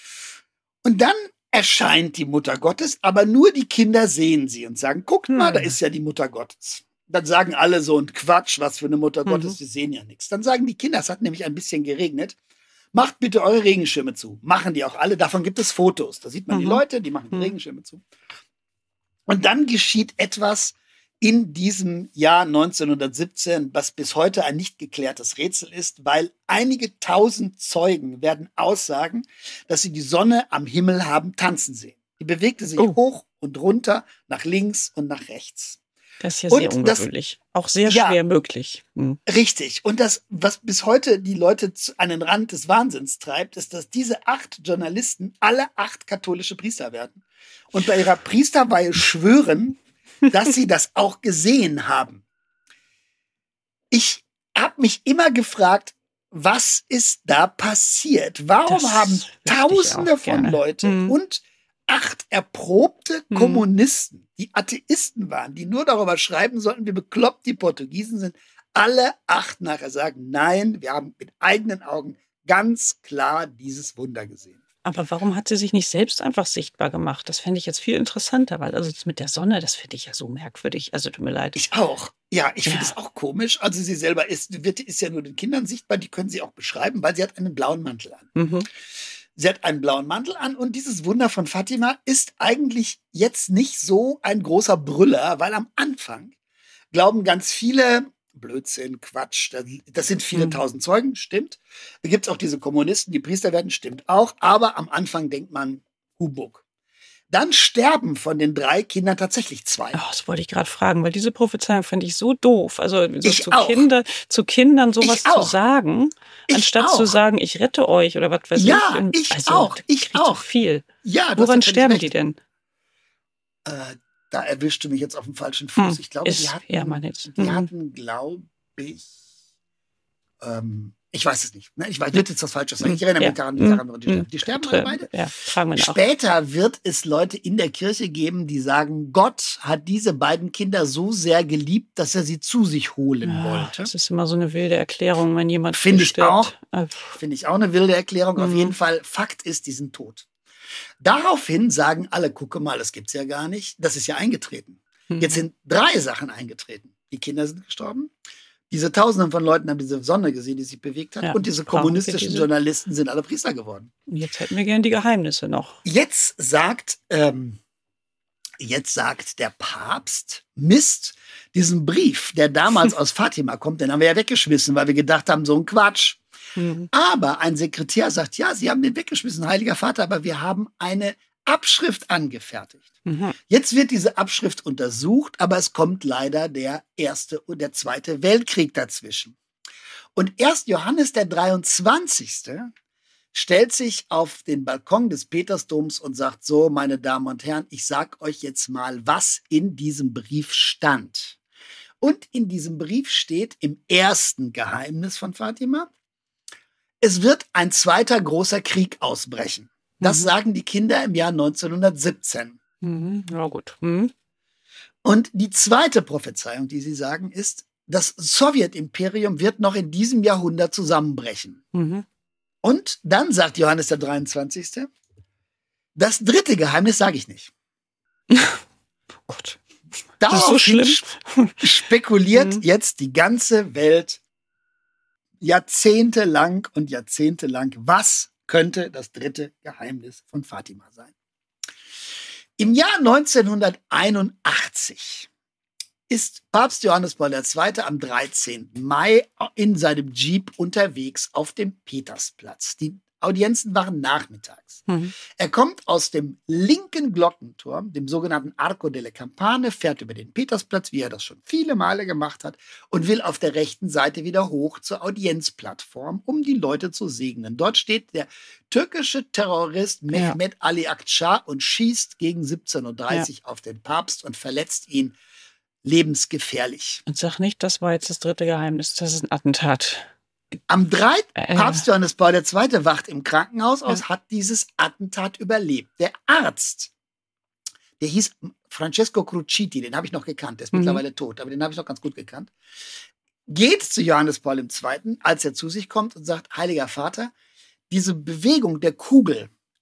Und dann erscheint die Mutter Gottes, aber nur die Kinder sehen sie und sagen, guckt mal, Hm. da ist ja die Mutter Gottes. Dann sagen alle so ein Quatsch, was für eine Mutter Mhm. Gottes, wir sehen ja nichts. Dann sagen die Kinder, es hat nämlich ein bisschen geregnet, macht bitte eure Regenschirme zu. Machen die auch alle, davon gibt es Fotos. Da sieht man die Mhm. Leute, die machen die Mhm. Regenschirme zu. Und dann geschieht etwas in diesem Jahr neunzehnhundertsiebzehn, was bis heute ein nicht geklärtes Rätsel ist, weil einige tausend Zeugen werden aussagen, dass sie die Sonne am Himmel haben tanzen sehen. Die bewegte sich Oh. hoch und runter, nach links und nach rechts. Das ist ja Und sehr das- ungewöhnlich. Auch sehr Ja. schwer möglich. Mhm. Richtig. Und das, was bis heute die Leute zu, an den Rand des Wahnsinns treibt, ist, dass diese acht Journalisten alle acht katholische Priester werden und bei ihrer Priesterweihe schwören, dass sie das auch gesehen haben. Ich habe mich immer gefragt, was ist da passiert? Warum Das haben wüsste ich Tausende auch von gerne. Leuten Mhm. und acht erprobte Mhm. Kommunisten, die Atheisten waren, die nur darüber schreiben sollten, wie bekloppt die Portugiesen sind, alle acht nachher sagen, nein, wir haben mit eigenen Augen ganz klar dieses Wunder gesehen. Aber warum hat sie sich nicht selbst einfach sichtbar gemacht? Das fände ich jetzt viel interessanter, weil also das mit der Sonne, das finde ich ja so merkwürdig. Also tut mir leid. Ich auch. Ja, ich finde Ja. es auch komisch. Also sie selber ist, wird, ist ja nur den Kindern sichtbar, die können sie auch beschreiben, weil sie hat einen blauen Mantel an. Mhm. Sie hat einen blauen Mantel an und dieses Wunder von Fatima ist eigentlich jetzt nicht so ein großer Brüller, weil am Anfang glauben ganz viele, Blödsinn, Quatsch, das, das sind viele Mhm. tausend Zeugen, stimmt. Da gibt es auch diese Kommunisten, die Priester werden, stimmt auch. Aber am Anfang denkt man, Humbug. Dann sterben von den drei Kindern tatsächlich zwei. Oh, das wollte ich gerade fragen, weil diese Prophezeiung finde ich so doof. Also so Ich zu, auch. Kinder, zu Kindern sowas Ich zu auch. sagen, Ich anstatt auch. zu sagen, ich rette euch oder was weiß Ja, ich. Und ich also, auch, da ich krieg so auch. viel. Ja, du hast Woran ja völlig sterben recht. die denn? Äh, da erwischt du mich jetzt auf dem falschen Fuß. Hm, Ich glaube, ist- die hatten, ja, man jetzt. die Mhm. hatten, glaube ich, ähm, ich weiß es nicht. Ne? Ich weiß, wird jetzt was Falsches sagen. Ich erinnere Ja. mich daran, Mhm. daran, die sterben. Mhm. Die sterben alle beide. Ja, fragen wir nach. Später wird es Leute in der Kirche geben, die sagen, Gott hat diese beiden Kinder so sehr geliebt, dass er sie zu sich holen Ja, wollte. das ist immer so eine wilde Erklärung, wenn jemand Finde ich stirbt. auch. Äh, Finde ich auch eine wilde Erklärung. Auf Mhm. jeden Fall, Fakt ist, die sind tot. Daraufhin sagen alle, gucke mal, das gibt's ja gar nicht. Das ist ja eingetreten. mhm. Jetzt sind drei Sachen eingetreten. Die Kinder sind gestorben. Diese Tausenden von Leuten haben diese Sonne gesehen, die sich bewegt hat. Ja, und diese brauchen wir kommunistischen diese- Journalisten sind alle Priester geworden. Jetzt hätten wir gern die Geheimnisse noch. Jetzt sagt, ähm, jetzt sagt der Papst, Mist, diesen Brief, der damals aus Fatima kommt, den haben wir ja weggeschmissen, weil wir gedacht haben, so ein Quatsch. Mhm. Aber ein Sekretär sagt, ja, Sie haben den weggeschmissen, Heiliger Vater, aber wir haben eine Abschrift angefertigt. Mhm. Jetzt wird diese Abschrift untersucht, aber es kommt leider der Erste und der Zweite Weltkrieg dazwischen. Und erst Johannes der dreiundzwanzigste stellt sich auf den Balkon des Petersdoms und sagt so, meine Damen und Herren, ich sag euch jetzt mal, was in diesem Brief stand. Und in diesem Brief steht im ersten Geheimnis von Fatima, es wird ein zweiter großer Krieg ausbrechen. Das Mhm. sagen die Kinder im Jahr neunzehnhundertsiebzehn. Mhm. Ja, gut. Mhm. Und die zweite Prophezeiung, die sie sagen, ist, das Sowjetimperium wird noch in diesem Jahrhundert zusammenbrechen. Mhm. Und dann sagt Johannes der dreiundzwanzigste, das dritte Geheimnis sage ich nicht. Oh Gott. Das ist so Daraufhin schlimm. spekuliert Mhm. jetzt die ganze Welt jahrzehntelang und jahrzehntelang, was könnte das dritte Geheimnis von Fatima sein. Im Jahr neunzehnhunderteinundachtzig ist Papst Johannes Paul der Zweite am dreizehnten Mai in seinem Jeep unterwegs auf dem Petersplatz. Die Audienzen waren nachmittags. Mhm. Er kommt aus dem linken Glockenturm, dem sogenannten Arco delle Campane, fährt über den Petersplatz, wie er das schon viele Male gemacht hat, und will auf der rechten Seite wieder hoch zur Audienzplattform, um die Leute zu segnen. Dort steht der türkische Terrorist Mehmet Ali Akça und schießt gegen siebzehn Uhr dreißig auf den Papst und verletzt ihn lebensgefährlich. Und sag nicht, das war jetzt das dritte Geheimnis. Das ist ein Attentat. Am drei. Äh. Papst Johannes Paul der Zweite wacht im Krankenhaus aus, Ja. hat dieses Attentat überlebt. Der Arzt, der hieß Francesco Cruciti, den habe ich noch gekannt, der ist Mhm. mittlerweile tot, aber den habe ich noch ganz gut gekannt, geht zu Johannes Paul der Zweite, als er zu sich kommt und sagt, Heiliger Vater, diese Bewegung der Kugel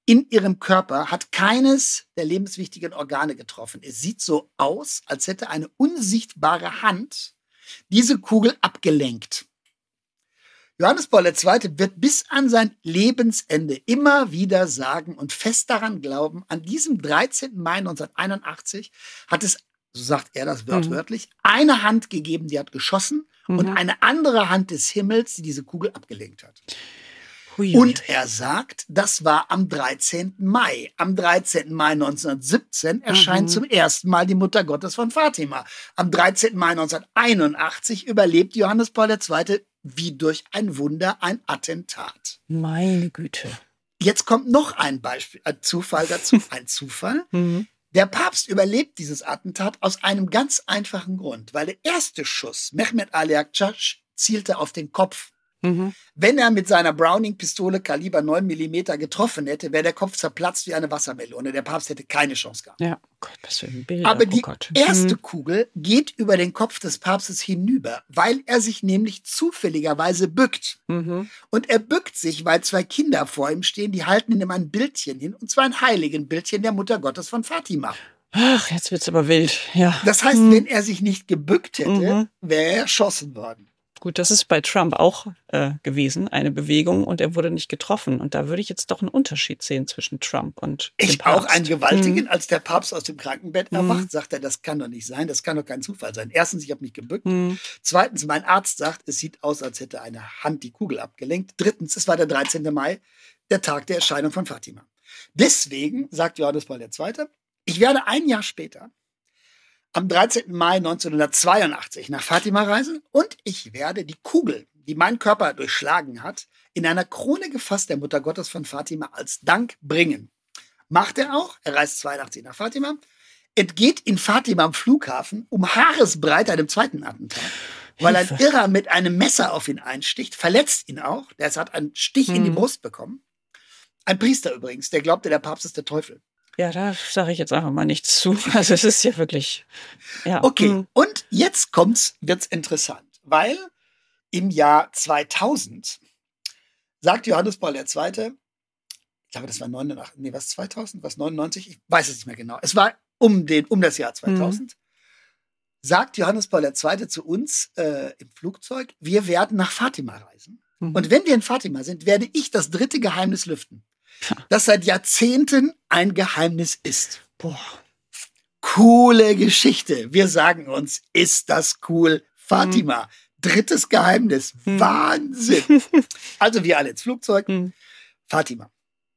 in ihrem Körper hat keines der lebenswichtigen Organe getroffen. Es sieht so aus, als hätte eine unsichtbare Hand diese Kugel abgelenkt. Johannes Paul der Zweite wird bis an sein Lebensende immer wieder sagen und fest daran glauben, an diesem dreizehnten Mai neunzehnhunderteinundachtzig hat es, so sagt er das wörtwörtlich, mhm. eine Hand gegeben, die hat geschossen mhm. und eine andere Hand des Himmels, die diese Kugel abgelenkt hat. Hui, und er sagt, das war am dreizehnten Mai. Am dreizehnten Mai neunzehnhundertsiebzehn erscheint mhm. zum ersten Mal die Mutter Gottes von Fatima. Am dreizehnten Mai neunzehnhunderteinundachtzig überlebt Johannes Paul der Zweite wie durch ein Wunder ein Attentat. Meine Güte. Jetzt kommt noch ein Beispiel, ein Zufall dazu, ein Zufall. Mhm. Der Papst überlebt dieses Attentat aus einem ganz einfachen Grund, weil der erste Schuss, Mehmet Ali Akçaç, zielte auf den Kopf. Mhm. Wenn er mit seiner Browning-Pistole Kaliber neun Millimeter getroffen hätte, wäre der Kopf zerplatzt wie eine Wassermelone. Der Papst hätte keine Chance gehabt. Ja, Gott, was für ein Bild. Aber die oh Gott. erste mhm. Kugel geht über den Kopf des Papstes hinüber, weil er sich nämlich zufälligerweise bückt. Mhm. Und er bückt sich, weil zwei Kinder vor ihm stehen, die halten ihm ein Bildchen hin, und zwar ein Heiligenbildchen der Mutter Gottes von Fatima. Ach, jetzt wird's aber wild. Ja. Das heißt, mhm. wenn er sich nicht gebückt hätte, mhm. wäre er erschossen worden. Gut, das ist bei Trump auch äh, gewesen, eine Bewegung, und er wurde nicht getroffen. Und da würde ich jetzt doch einen Unterschied sehen zwischen Trump und dem Ich Papst. auch einen gewaltigen, hm. als der Papst aus dem Krankenbett hm. erwacht, sagt er, das kann doch nicht sein, das kann doch kein Zufall sein. Erstens, ich habe mich gebückt. Hm. Zweitens, mein Arzt sagt, es sieht aus, als hätte eine Hand die Kugel abgelenkt. Drittens, es war der dreizehnte Mai, der Tag der Erscheinung von Fatima. Deswegen, sagt Johannes Paul der Zweite, ich werde ein Jahr später am dreizehnten Mai neunzehnhundertzweiundachtzig nach Fatima reisen und ich werde die Kugel, die meinen Körper durchschlagen hat, in einer Krone gefasst der Mutter Gottes von Fatima als Dank bringen. Macht er auch. Er reist zweiundachtzig nach Fatima, entgeht in Fatima am Flughafen um Haaresbreite einem zweiten Attentat, weil ein Irrer mit einem Messer auf ihn einsticht, verletzt ihn auch. Der hat einen Stich hm. in die Brust bekommen. Ein Priester übrigens, der glaubte, der Papst ist der Teufel. Ja, da sage ich jetzt einfach mal nichts zu. Also es ist ja wirklich... Ja. Okay, hm. und jetzt kommt's, wird's interessant, weil im Jahr zweitausend sagt Johannes Paul der Zweite, ich glaube, das war neunundachtzig, nee, was zweitausend, was neunundneunzig, ich weiß es nicht mehr genau. Es war um, den, um das Jahr zweitausend. Mhm. Sagt Johannes Paul der Zweite zu uns äh, im Flugzeug, wir werden nach Fatima reisen. Mhm. Und wenn wir in Fatima sind, werde ich das dritte Geheimnis lüften, das seit Jahrzehnten ein Geheimnis ist. Boah. Coole Geschichte. Wir sagen uns, ist das cool? Fatima, mhm. drittes Geheimnis. Mhm. Wahnsinn. Also wir alle ins Flugzeug. Mhm. Fatima.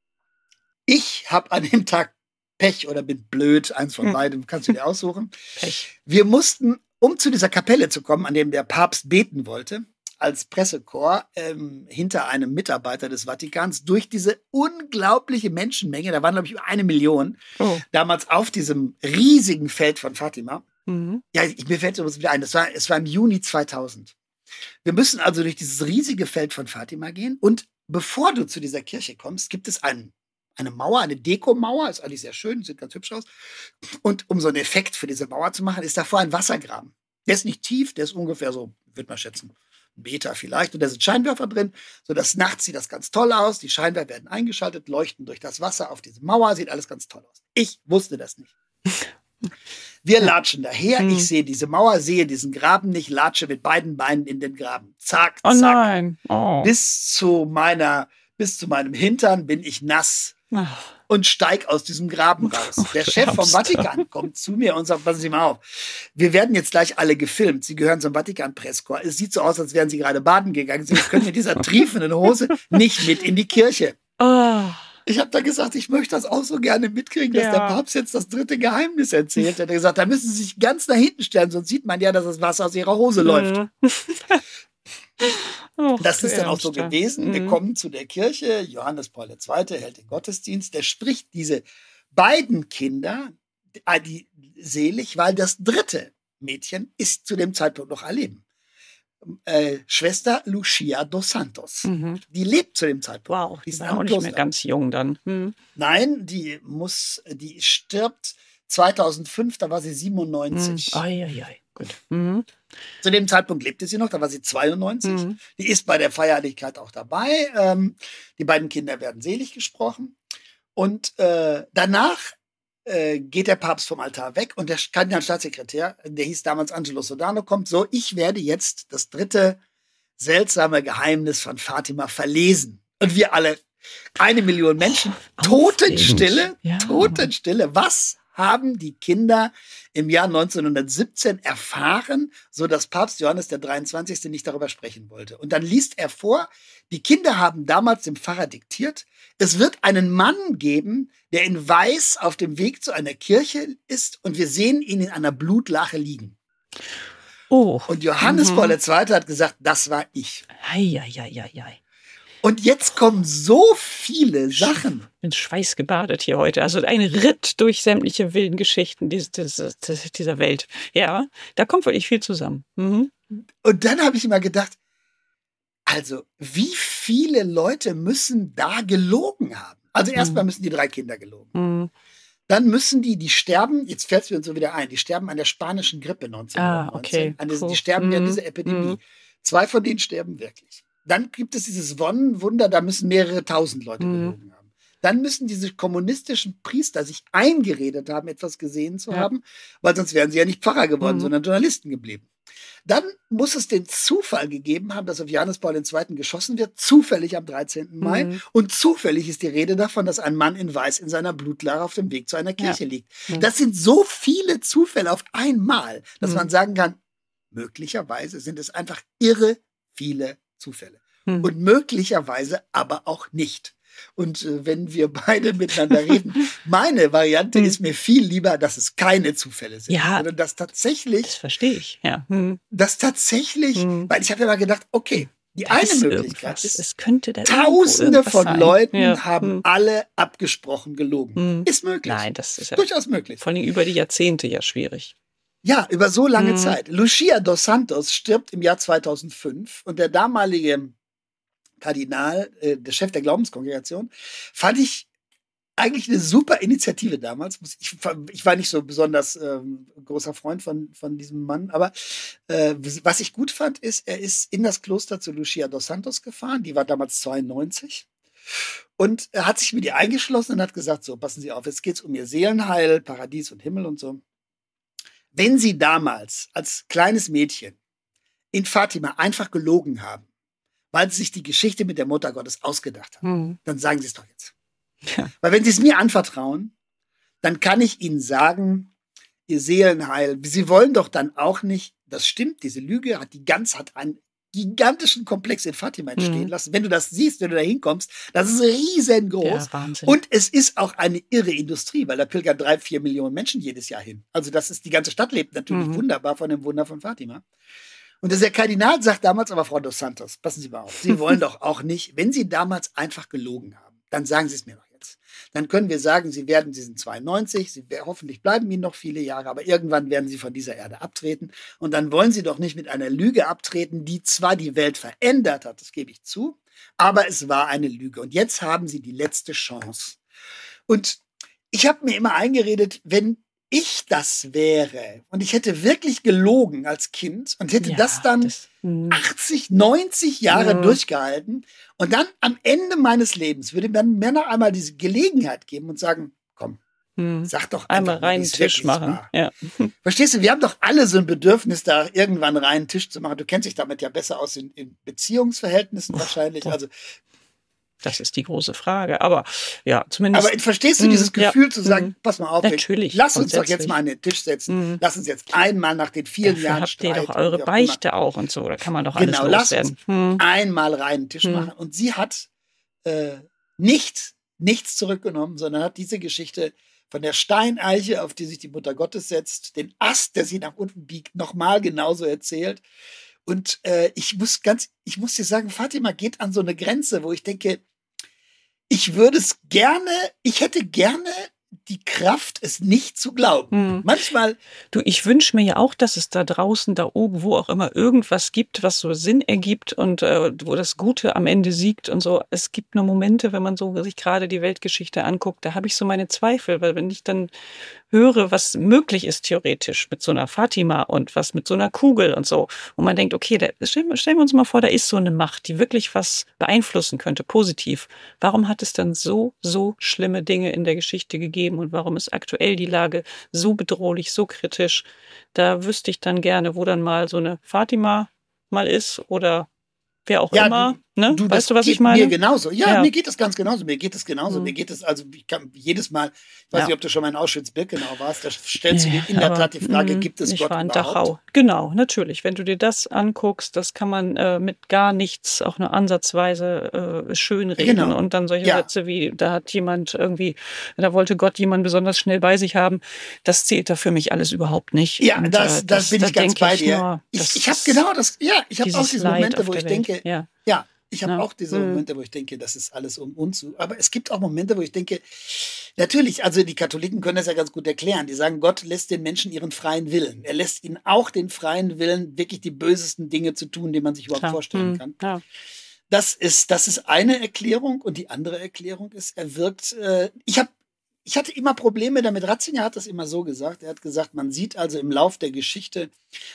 Ich habe an dem Tag Pech oder bin blöd. Eins von mhm. beidem kannst du dir aussuchen. Pech. Wir mussten, um zu dieser Kapelle zu kommen, an dem der Papst beten wollte, als Pressekorps ähm, hinter einem Mitarbeiter des Vatikans durch diese unglaubliche Menschenmenge, da waren, glaube ich, über eine Million, oh. damals auf diesem riesigen Feld von Fatima. Mhm. Ja, ich, mir fällt es wieder ein, das war, es war im Juni zweitausend. Wir müssen also durch dieses riesige Feld von Fatima gehen und bevor du zu dieser Kirche kommst, gibt es einen, eine Mauer, eine Dekomauer, ist eigentlich sehr schön, sieht ganz hübsch aus. Und um so einen Effekt für diese Mauer zu machen, ist davor ein Wassergraben. Der ist nicht tief, der ist ungefähr so, würde man schätzen, Meter vielleicht, und da sind Scheinwerfer drin, sodass nachts sieht das ganz toll aus, die Scheinwerfer werden eingeschaltet, leuchten durch das Wasser auf diese Mauer, sieht alles ganz toll aus. Ich wusste das nicht. Wir latschen daher, hm. ich sehe diese Mauer, sehe diesen Graben nicht, latsche mit beiden Beinen in den Graben. Zack, zack. Oh nein. Oh. Bis zu meiner, bis zu meinem Hintern bin ich nass. Ach. Und steig aus diesem Graben raus. Oh, der Chef vom Vatikan kommt zu mir und sagt, passen Sie mal auf, wir werden jetzt gleich alle gefilmt. Sie gehören zum Vatikan-Presskorps. Es sieht so aus, als wären Sie gerade baden gegangen. Sie können mit dieser triefenden Hose nicht mit in die Kirche. Oh. Ich habe da gesagt, ich möchte das auch so gerne mitkriegen, dass ja. der Papst jetzt das dritte Geheimnis erzählt. Er hat gesagt, da müssen Sie sich ganz nach hinten stellen, sonst sieht man ja, dass das Wasser aus Ihrer Hose läuft. Och, das ist dann auch so gewesen. Mhm. Wir kommen zu der Kirche. Johannes Paul der Zweite hält den Gottesdienst. Der spricht diese beiden Kinder die, selig, weil das dritte Mädchen ist zu dem Zeitpunkt noch am Leben. Äh, Schwester Lucia dos Santos. Mhm. Die lebt zu dem Zeitpunkt. Wow, die ist auch nicht mehr ganz jung dann. Mhm. Nein, die muss, die stirbt zweitausendfünf, da war sie siebenundneunzig. Mhm. Ai, ai, ai. Gut. Mhm. Zu dem Zeitpunkt lebte sie noch, da war sie zweiundneunzig. Mhm. Die ist bei der Feierlichkeit auch dabei. Ähm, die beiden Kinder werden selig gesprochen. Und äh, danach äh, geht der Papst vom Altar weg und der Kardinalstaatssekretär, der hieß damals Angelo Sodano, kommt so, ich werde jetzt das dritte seltsame Geheimnis von Fatima verlesen. Und wir alle, eine Million Menschen, Oh, Totenstille, ja. Totenstille. Was haben die Kinder im Jahr neunzehnhundertsiebzehn erfahren, so dass Papst Johannes der dreiundzwanzigste nicht darüber sprechen wollte? Und dann liest er vor, die Kinder haben damals dem Pfarrer diktiert, es wird einen Mann geben, der in Weiß auf dem Weg zu einer Kirche ist und wir sehen ihn in einer Blutlache liegen. Oh. Und Johannes Mhm. Paul der Zweite hat gesagt, das war ich. Eieieiei. Und jetzt kommen so viele Sachen. Ich bin schweißgebadet hier heute. Also ein Ritt durch sämtliche wilden Geschichten dieses, dieses, dieser Welt. Ja, da kommt wirklich viel zusammen. Mhm. Und dann habe ich immer gedacht, also wie viele Leute müssen da gelogen haben? Also erstmal müssen die drei Kinder gelogen. Mhm. Dann müssen die, die sterben, jetzt fällt es mir so wieder ein, die sterben an der spanischen Grippe neunzehnhundertneunzehn. Ah, okay, An dieser- cool. Die sterben ja an Mhm. dieser Epidemie. Mhm. Zwei von denen sterben wirklich. Dann gibt es dieses Wonnenwunder, da müssen mehrere tausend Leute Mhm. gelogen haben. Dann müssen diese kommunistischen Priester sich eingeredet haben, etwas gesehen zu Ja. haben, weil sonst wären sie ja nicht Pfarrer geworden, Mhm. sondern Journalisten geblieben. Dann muss es den Zufall gegeben haben, dass auf Johannes Paul der Zweite geschossen wird, zufällig am dreizehnten Mai. Mhm. Und zufällig ist die Rede davon, dass ein Mann in Weiß in seiner Blutlache auf dem Weg zu einer Kirche liegt. Mhm. Das sind so viele Zufälle auf einmal, dass Mhm. man sagen kann, möglicherweise sind es einfach irre viele Zufälle. Mhm. Und möglicherweise aber auch nicht. Und äh, wenn wir beide miteinander reden, meine Variante Mhm. ist mir viel lieber, dass es keine Zufälle sind, Ja. sondern dass tatsächlich Das verstehe ich. Ja. Mhm. dass tatsächlich, Mhm. weil ich habe ja mal gedacht, okay, die Da eine ist Möglichkeit irgendwas. ist, Es könnte da Tausende irgendwo von irgendwas sein. Leuten Ja. haben Mhm. alle abgesprochen gelogen. Mhm. Ist möglich. Nein, das ist ja Durchaus möglich. vor allem über die Jahrzehnte ja schwierig. Ja, über so lange Mhm. Zeit. Lucia dos Santos stirbt im Jahr zweitausendfünf und der damalige Kardinal, äh, der Chef der Glaubenskongregation, fand ich eigentlich eine super Initiative damals. Muss- Ich, ich war nicht so besonders ähm, großer Freund von, von diesem Mann, aber äh, was ich gut fand, ist, er ist in das Kloster zu Lucia dos Santos gefahren, die war damals zweiundneunzig. Und er hat sich mit ihr eingeschlossen und hat gesagt, so, passen Sie auf, jetzt geht's um Ihr Seelenheil, Paradies und Himmel und so. Wenn Sie damals als kleines Mädchen in Fatima einfach gelogen haben, weil Sie sich die Geschichte mit der Mutter Gottes ausgedacht haben, Mhm. dann sagen Sie es doch jetzt. Ja. Weil wenn Sie es mir anvertrauen, dann kann ich Ihnen sagen, Ihr Seelenheil, Sie wollen doch dann auch nicht, das stimmt, diese Lüge hat die ganz, hat einen gigantischen Komplex in Fatima entstehen Mhm. lassen. Wenn du das siehst, wenn du da hinkommst, das ist riesengroß. Ja, Wahnsinn. Und es ist auch eine irre Industrie, weil da pilgern drei, vier Millionen Menschen jedes Jahr hin. Also das ist, die ganze Stadt lebt natürlich Mhm. wunderbar von dem Wunder von Fatima. Und der Kardinal sagt damals aber, Frau dos Santos, passen Sie mal auf, Sie wollen doch auch nicht, wenn Sie damals einfach gelogen haben, dann sagen Sie es mir doch jetzt. Dann können wir sagen, Sie werden, Sie sind zweiundneunzig, Sie, hoffentlich bleiben Ihnen noch viele Jahre, aber irgendwann werden Sie von dieser Erde abtreten. Und dann wollen Sie doch nicht mit einer Lüge abtreten, die zwar die Welt verändert hat, das gebe ich zu, aber es war eine Lüge. Und jetzt haben Sie die letzte Chance. Und ich habe mir immer eingeredet, wenn ich das wäre und ich hätte wirklich gelogen als Kind und hätte Ja, das dann das- mhm. achtzig, neunzig Jahre Ja. durchgehalten und dann am Ende meines Lebens würde man mir noch einmal diese Gelegenheit geben und sagen, komm, Mhm. sag doch Einmal einfach mal, reinen wie es Tisch wirklich machen. war. Ja. Verstehst du, wir haben doch alle so ein Bedürfnis, da irgendwann einen reinen Tisch zu machen. Du kennst dich damit ja besser aus in, in Beziehungsverhältnissen wahrscheinlich. uff. Also, Das ist die große Frage. Aber ja, zumindest. aber verstehst du Mhm, dieses ja. Gefühl zu sagen, Mhm. pass mal auf, wir- Natürlich, lass uns doch jetzt grundsätzlich. mal an den Tisch setzen. Mhm. Lass uns jetzt einmal nach den vielen Dafür Jahren habt ihr Streit doch und eure wie auch immer, Beichte auch und so. Da kann man doch Genau, alles lass loswerden. uns Hm. einmal reinen Tisch Hm. machen. Und sie hat äh, nicht, nichts zurückgenommen, sondern hat diese Geschichte von der Steineiche, auf die sich die Mutter Gottes setzt, den Ast, der sie nach unten biegt, nochmal genauso erzählt. Und äh, ich muss ganz, ich muss dir sagen, Fatima geht an so eine Grenze, wo ich denke, ich würde es gerne, ich hätte gerne die Kraft, es nicht zu glauben. Hm. Manchmal, Du, ich wünsche mir ja auch, dass es da draußen, da oben, wo auch immer, irgendwas gibt, was so Sinn ergibt und äh, wo das Gute am Ende siegt und so. Es gibt nur Momente, wenn man so sich gerade die Weltgeschichte anguckt, da habe ich so meine Zweifel, weil wenn ich dann höre, was möglich ist theoretisch mit so einer Fatima und was mit so einer Kugel und so. Und man denkt, okay, da, stellen, stellen wir uns mal vor, da ist so eine Macht, die wirklich was beeinflussen könnte, positiv. Warum hat es dann so, so schlimme Dinge in der Geschichte gegeben und warum ist aktuell die Lage so bedrohlich, so kritisch? Da wüsste ich dann gerne, wo dann mal so eine Fatima mal ist oder wer auch Ja, immer. du, Ne? du, Weißt das du, was geht ich meine? mir genauso. Ja, Ja. mir geht das ganz genauso. Mir geht es genauso. Mhm. Mir geht es, also ich kann jedes Mal, ich weiß Ja. nicht, ob du schon mal in Auschwitz-Birkenau warst, da stellst du dir in Ja, der aber, Tat die Frage, mm, gibt es ich Gott war in überhaupt? Dachau. Genau, natürlich. Wenn du dir das anguckst, das kann man äh, mit gar nichts auch nur ansatzweise äh, schönreden. Genau. Und dann solche Ja. Sätze wie, da hat jemand irgendwie, da wollte Gott jemanden besonders schnell bei sich haben. Das zählt da für mich alles überhaupt nicht. Ja, Und, das, äh, das bin da ich ganz denk bei dir. nur, ich das ich habe ist genau das, ja, ich habe auch dieses diese Leid Momente, auf wo ich der Welt. denke, Ja. ja, ich habe Ja. auch diese Mhm. Momente, wo ich denke, das ist alles um uns. Aber es gibt auch Momente, wo ich denke, natürlich, also die Katholiken können das ja ganz gut erklären. Die sagen, Gott lässt den Menschen ihren freien Willen. Er lässt ihnen auch den freien Willen, wirklich die bösesten Dinge zu tun, die man sich überhaupt Klar. vorstellen Mhm. kann. Ja. Das ist, das ist eine Erklärung. Und die andere Erklärung ist, er wirkt, äh, ich habe Ich hatte immer Probleme damit. Ratzinger hat das immer so gesagt. Er hat gesagt, man sieht also im Lauf der Geschichte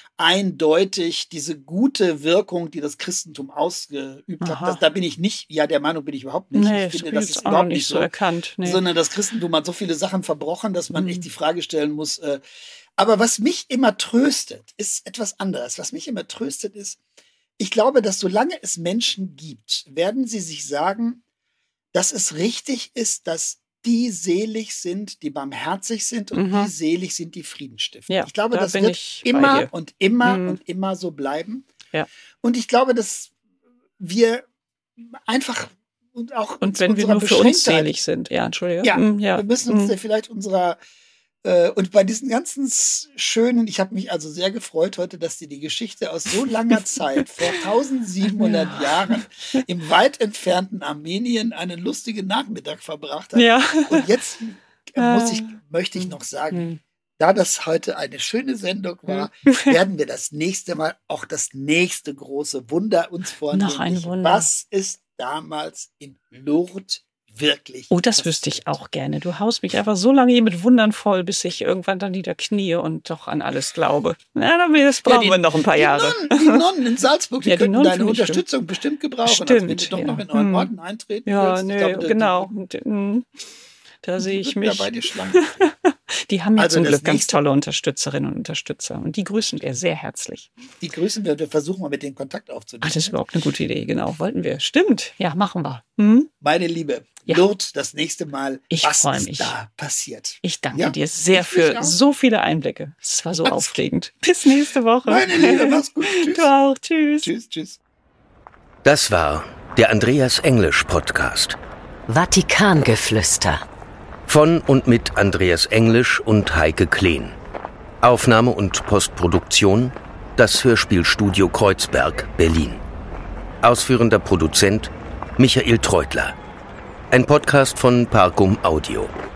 eindeutig diese gute Wirkung, die das Christentum ausgeübt hat. Aha. Das, da bin ich nicht, ja, der Meinung bin ich überhaupt nicht. Nee, ich finde, das das ist auch noch überhaupt nicht nicht so so. erkannt. Nee. Sondern das Christentum hat so viele Sachen verbrochen, dass man Mhm. echt die Frage stellen muss. Äh, aber was mich immer tröstet, ist etwas anderes. Was mich immer tröstet ist, ich glaube, dass solange es Menschen gibt, werden sie sich sagen, dass es richtig ist, dass die selig sind, die barmherzig sind und Mhm. die selig sind, die Frieden stiften. Ja, ich glaube, da das bin wird ich bei immer dir. und immer Mhm. und immer so bleiben. Ja. Und ich glaube, dass wir einfach und auch Und uns wenn wir unserer nur für uns Beschränktheit- selig sind. Ja, Entschuldige. Ja, Mm, ja. wir müssen uns Mm. ja vielleicht unserer äh, und bei diesen ganzen s- schönen, ich habe mich also sehr gefreut heute, dass die die Geschichte aus so langer Zeit, vor eintausendsiebenhundert Jahren, im weit entfernten Armenien einen lustigen Nachmittag verbracht hat. Ja. Und jetzt äh, muss ich, Ah. möchte ich noch sagen, Hm. da das heute eine schöne Sendung war, werden wir das nächste Mal auch das nächste große Wunder uns vornehmen. Noch ein Wunder. Was ist damals in Lourdes wirklich Oh, das wüsste ich passiert? auch gerne. Du haust mich einfach so lange hier mit Wundern voll, bis ich irgendwann dann wieder knie und doch an alles glaube. Na, dann das Ja, brauchen die- wir noch ein paar die Jahre. Nonnen, die Nonnen in Salzburg, die Ja, die könnten Nonnen deine finde ich Unterstützung bestimmt gebrauchen. Also Stimmt, wenn du doch ja. noch in euren Hm. Orden eintreten Ja, willst. nee, Ich glaube, die- genau. Und, mm, Da Die, sehe die ich würden da mich. bei dir schlank. Die haben ja Also zum das Glück ganz nächste- tolle Unterstützerinnen und Unterstützer. Und die grüßen wir sehr herzlich. Die grüßen wir, wir versuchen mal mit denen Kontakt aufzunehmen. Ach, das ist überhaupt eine gute Idee. Genau, wollten wir. Stimmt. Ja, machen wir. Hm? Meine Liebe, Ja. Lourdes, das nächste Mal, Ich was freu ist mich. da passiert? Ich danke Ja, dir sehr ich mich für auch. so viele Einblicke. Es war so Alles aufregend. Bis nächste Woche. Meine Liebe, mach's gut. Tschüss. Du auch. Tschüss. Tschüss, tschüss. Das war der Andreas Englisch Podcast. Vatikangeflüster. Von und mit Andreas Englisch und Heike Kleen. Aufnahme und Postproduktion das Hörspielstudio Kreuzberg, Berlin. Ausführender Produzent Michael Treutler. Ein Podcast von Parcum Audio.